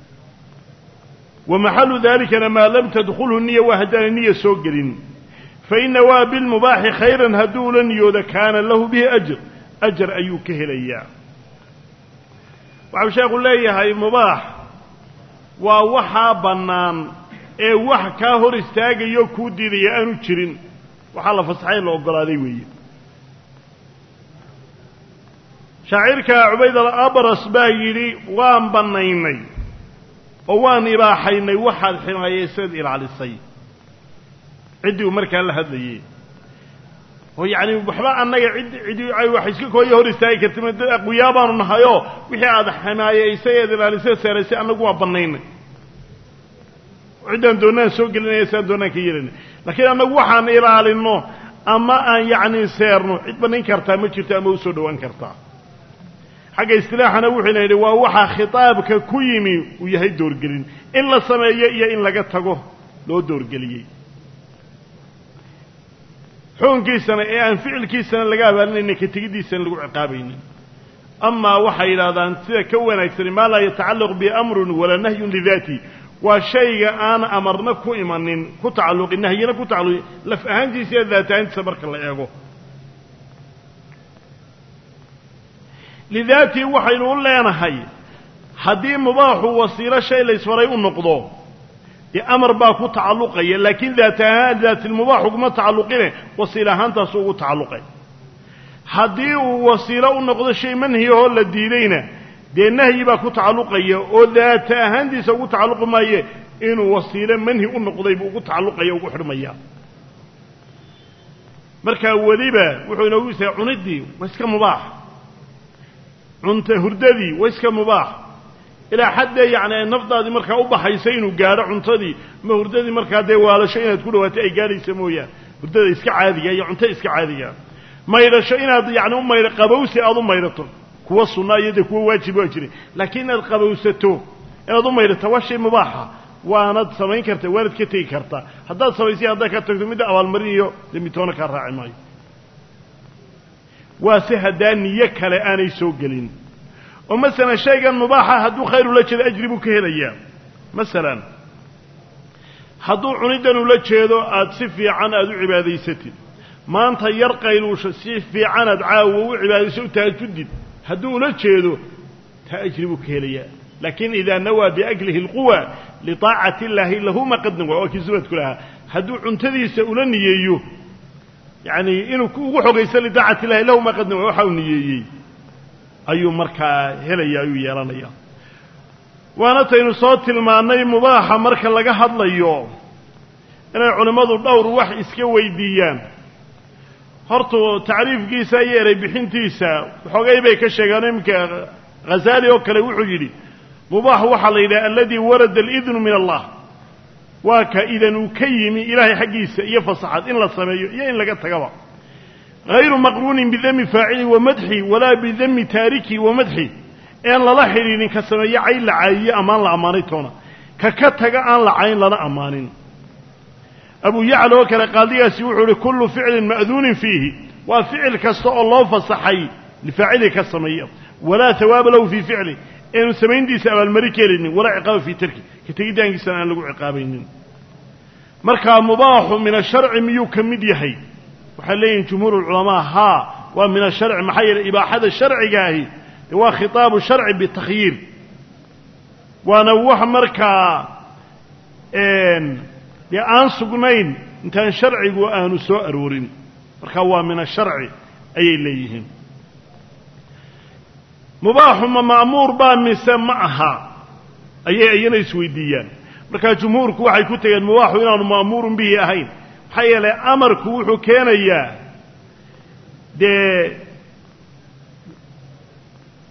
wa maxalu daalikana maa lam tadkhulhu niya waa haddaana niya soo gelin faina waa bilmubaaxi khayran hadduu la niyooda kaana lahu bihi ajr ajar ayuu ka helayaa waxau sheekhu leeyahay mubaax waa waxaa bannaan ee wax kaa hor istaagayo kuu diidaya aanu jirin waxaa la fasaxay la oggolaaday weeye shaacirka cubayd alabras baa yidhi waan bannaynay oo waan ibaaxaynay waxaad ximaayayseed ilaalisay ciddii uu markaa la hadlayey oo yacni waxba annaga cid cidii ay wax iska kooya hor istaagi karti ma dad aqwiyaa baanu nahayoo wixii aad ximaayaysay eed ilaalisay seeraysay annagu waa bannaynay ciddaan doonaan soo gelinaya saan doonaan ka yeelanay laakiin annagu waxaan ilaalinno ama aan yacni seerno cid bannayn kartaa ma jirto ama u soo dhowaan kartaa xagga istilaaxana wuxuuna yidhi waa waxaa khitaabka ku yimi uu yahay doorgelin in la sameeyo iyo in laga tago loo doorgeliyey xukunkiisana ee aan ficilkiisana laga abaalinaynin ka tegiddiisana lagu ciqaabaynin amaa waxay yidhaahdaan sida ka wanaagsani maa laa yatacallaq biamrun walaa nahyun lidaati waa shayga aan amarna ku imanin ku tacalluqi nahyina ku tacalluqi laf ahaantiisa iyo daat ahaantiisa marka la eego lidaatii waxaynu u leenahay haddii mubaaxu wasiilo shay laysfaray u noqdo dee amar baa ku tacalluqaya laakiin daat ahaan daatilmubaax uguma tacalluqine wasiilo ahaantaasu ugu tacalluqay haddii uu wasiilo u noqdo shay manhiyahoo la diidayna dee nahyi baa ku tacalluqaya oo daata ahaantiisa ugu tacalluqi maaye inuu wasiilo manhi u noqday buu ugu tacalluqaya ugu xidhmaya markaa weliba wuxuu inoogu isahay cuniddii waa iska mubaax cunta hurdadii waa iska mubaax ilaa xaddee yacni nafdaadii markaa u baxaysa inuu gaadho cuntadii ma hurdadii markaa dee waalasho inaad ku dhawaatay ay gaadhaysa mooyaan hurdada iska caadiga iyo cuntada iska caadiga maydhasho inaad yacni u maydho qabowsi aad u maydhato kuwa sunna iyo dee kuwa waajib waa jiray laakiin inaad qabowsato inaad u maydhato waa shay mubaaxa waanad samayn kartaa waanad ka tegi kartaa haddaad samaysay haddaad ka tagto midda abaalmarin iyo dembitoona kaa raaci maayo waa si haddaa niyo kale aanay soo gelin oo masalan shaygan mubaaxa hadduu khayr ula jeedo ajri buu ka helayaa masalan hadduu cuniddan ula jeedo aada si fiican aada u cibaadaysatid maanta yar qayluusha si fiican aad caawa u cibaadayso u tahajudid hadduu ula jeedo taa ajri buu ka helayaa laakiin idaa nawaa biaklihi alquwa liطaacati illaahi lahu ma qadna waa kii subadku lahaa hadduu cuntadiisa ula niyeeyo yacni inuu ugu xogaysto liطaacati illahi lahu ma qadna waa waxa uu niyeeyey ayuu markaa helaya ayuu yeelanaya waana taynu soo tilmaannay mubaaxa marka laga hadlayo inay culimmadu dhowr wax iska weydiiyaan hortu tacriifkiisa iyo eray bixintiisa waxoogay bay ka sheegeen iminka ghazaali oo kale wuxuu yidhi mubaax waxaa la yidhaha aladii warada alidnu min allah waa ka idan uu ka yimi ilaahay xaggiisa iyo fasaxad in la sameeyo iyo in laga tagaba hayru maqruunin bidami faacili wa madxi walaa bidami taariki wa madxi een lala xidhiidhin ka sameeyo cayn la caayiye ammaan la ammaanay toona ka ka taga aan la cayn lana ammaanin abu yacla oo kale qaadigaasi wuxuu uhi kullu ficlin ma'duunin fiihi waa ficil kasta oo loo fasaxay lifaacili ka sameeya walaa hawaaba lahu fii ficli eenu samayntiisa abaalmari ka helinin walaa ciqaaba fii tarki ka tegitaankiisana aan lagu ciqaabaynin markaa mubaaxu min asharci miyuu ka mid yahay waxay leeyihin jumhuur ulculamaa haa waa min asharci maxaa yeelay ibaaxada sharciga ahi dee waa khitaabu sharci bitakhyiir waana wax markaa dee aan sugnayn intaan sharcigu aanu soo aroorin markaa waa min asharci ayay leeyihiin mubaaxu ma ma'muur baa mise ma aha ayay iyana isweydiiyaan markaa jumhuurku waxay ku tegeen mubaaxu inaanu ma'muurun bihi ahayn maxaa yeelay amarku wuxuu keenayaa dee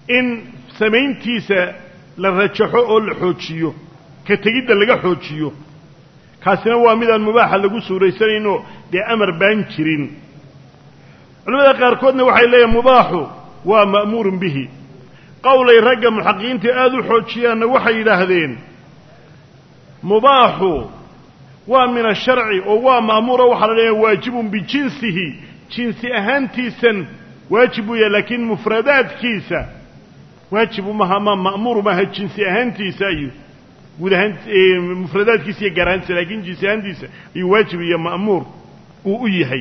in samayntiisa la rajaxo oo la xoojiyo ka tegidda laga xoojiyo kaasina waa midaan mubaaxa lagu suuraysanayno dee amar baan jirin culimada qaarkoodna waxay leeyihin mubaaxu waa ma'muurun bihi qowlay ragga muxaqiqiinta aada u xoojiyaanna waxay yidhaahdeen mubaaxu waa min asharci oo waa ma'muura waxaa la leeyahay waajibun bijinsihi jinsi ahaantiisan waajib u yahay laakiin mufradaadkiisa waajibu maha ma ma'muuru maaha jinsi ahaantiisa ayuu guud ahaan mufradaadkiisa iyo gaar ahaantiisa laakiin jinsi ahaantiisa ayuu waajib iyo ma'muur uu u yahay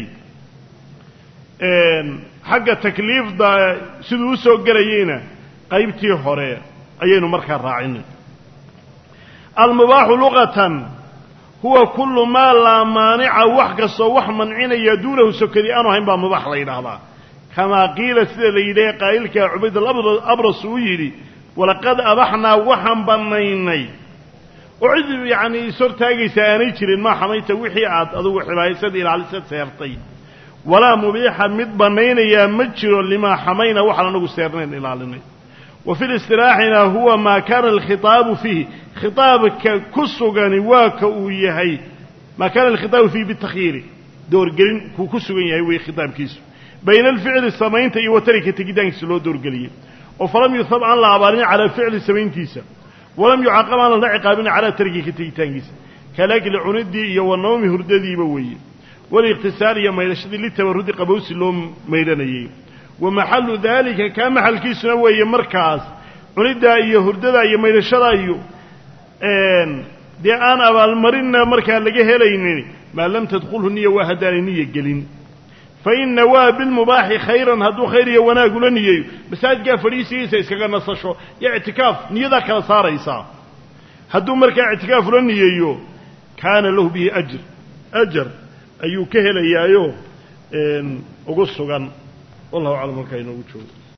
xagga takliifda siduu u soo gelayeyna qaybtii hore ayaynu markaa raacinay almubaaxu luqatan huwa kullu maa laa maanica wax kastoo wax mancinaya duunahu sokadii aanu ahayn baa mubaax la yidhaahdaa kamaa qiila sida la yidhaha qaa'ilkaa cubayd alabras uu yidhi walaqad abaxnaa waxaan bannaynay oo cid yacni ishortaagaysa aanay jirin maa xamayta wixii aad adugu xibaayasad ilaalisad seertay walaa mubiixa mid bannaynayaa ma jiro limaa xamayna waxaan anagu seernayn ilaalinay wa fi listilaaxina huwa maa kaana alkhitaabu fiihi khitaabka ku sugani waa ka uu yahay maa kaana alkhitaabu fiihi bitakyiiri doorgelin kuu ku sugan yahay wey khitaabkiisu bayna alficli samaynta iyo watarika tegitaankiisa loo doorgeliyey oo falam yuhab aan la abaalin calaa ficli samayntiisa walam yucaqab aan lana ciqaabin calaa tarkika tegitaankiisa kalakli cunidii iyo wa nawmi hurdadiiba weeye waliiqtisaal iyo maydhashadii litabarudi qabowsi loo maydhanayey wa maxallu daalika kaa maxalkiisuna weeye markaas cuniddaa iyo hurdadaa iyo maydhashadaa iyo dee aan abaalmarinna markaa laga helaynin maa lam tadkhulhu niya waa haddaanay niya gelin fa ina waa bilmubaaxi khayran hadduu khayr iyo wanaagula niyeeyo masaajidkaa fadhiisigiisa iskaga nasasho iyo ictikaaf niyadaa kala saaraysaa hadduu markaa ictikaaf ula niyeeyo kaana lahu bihi ajr ajar ayuu ka helayaayo ugu sugan wallahu aclam markaa inoogu joogo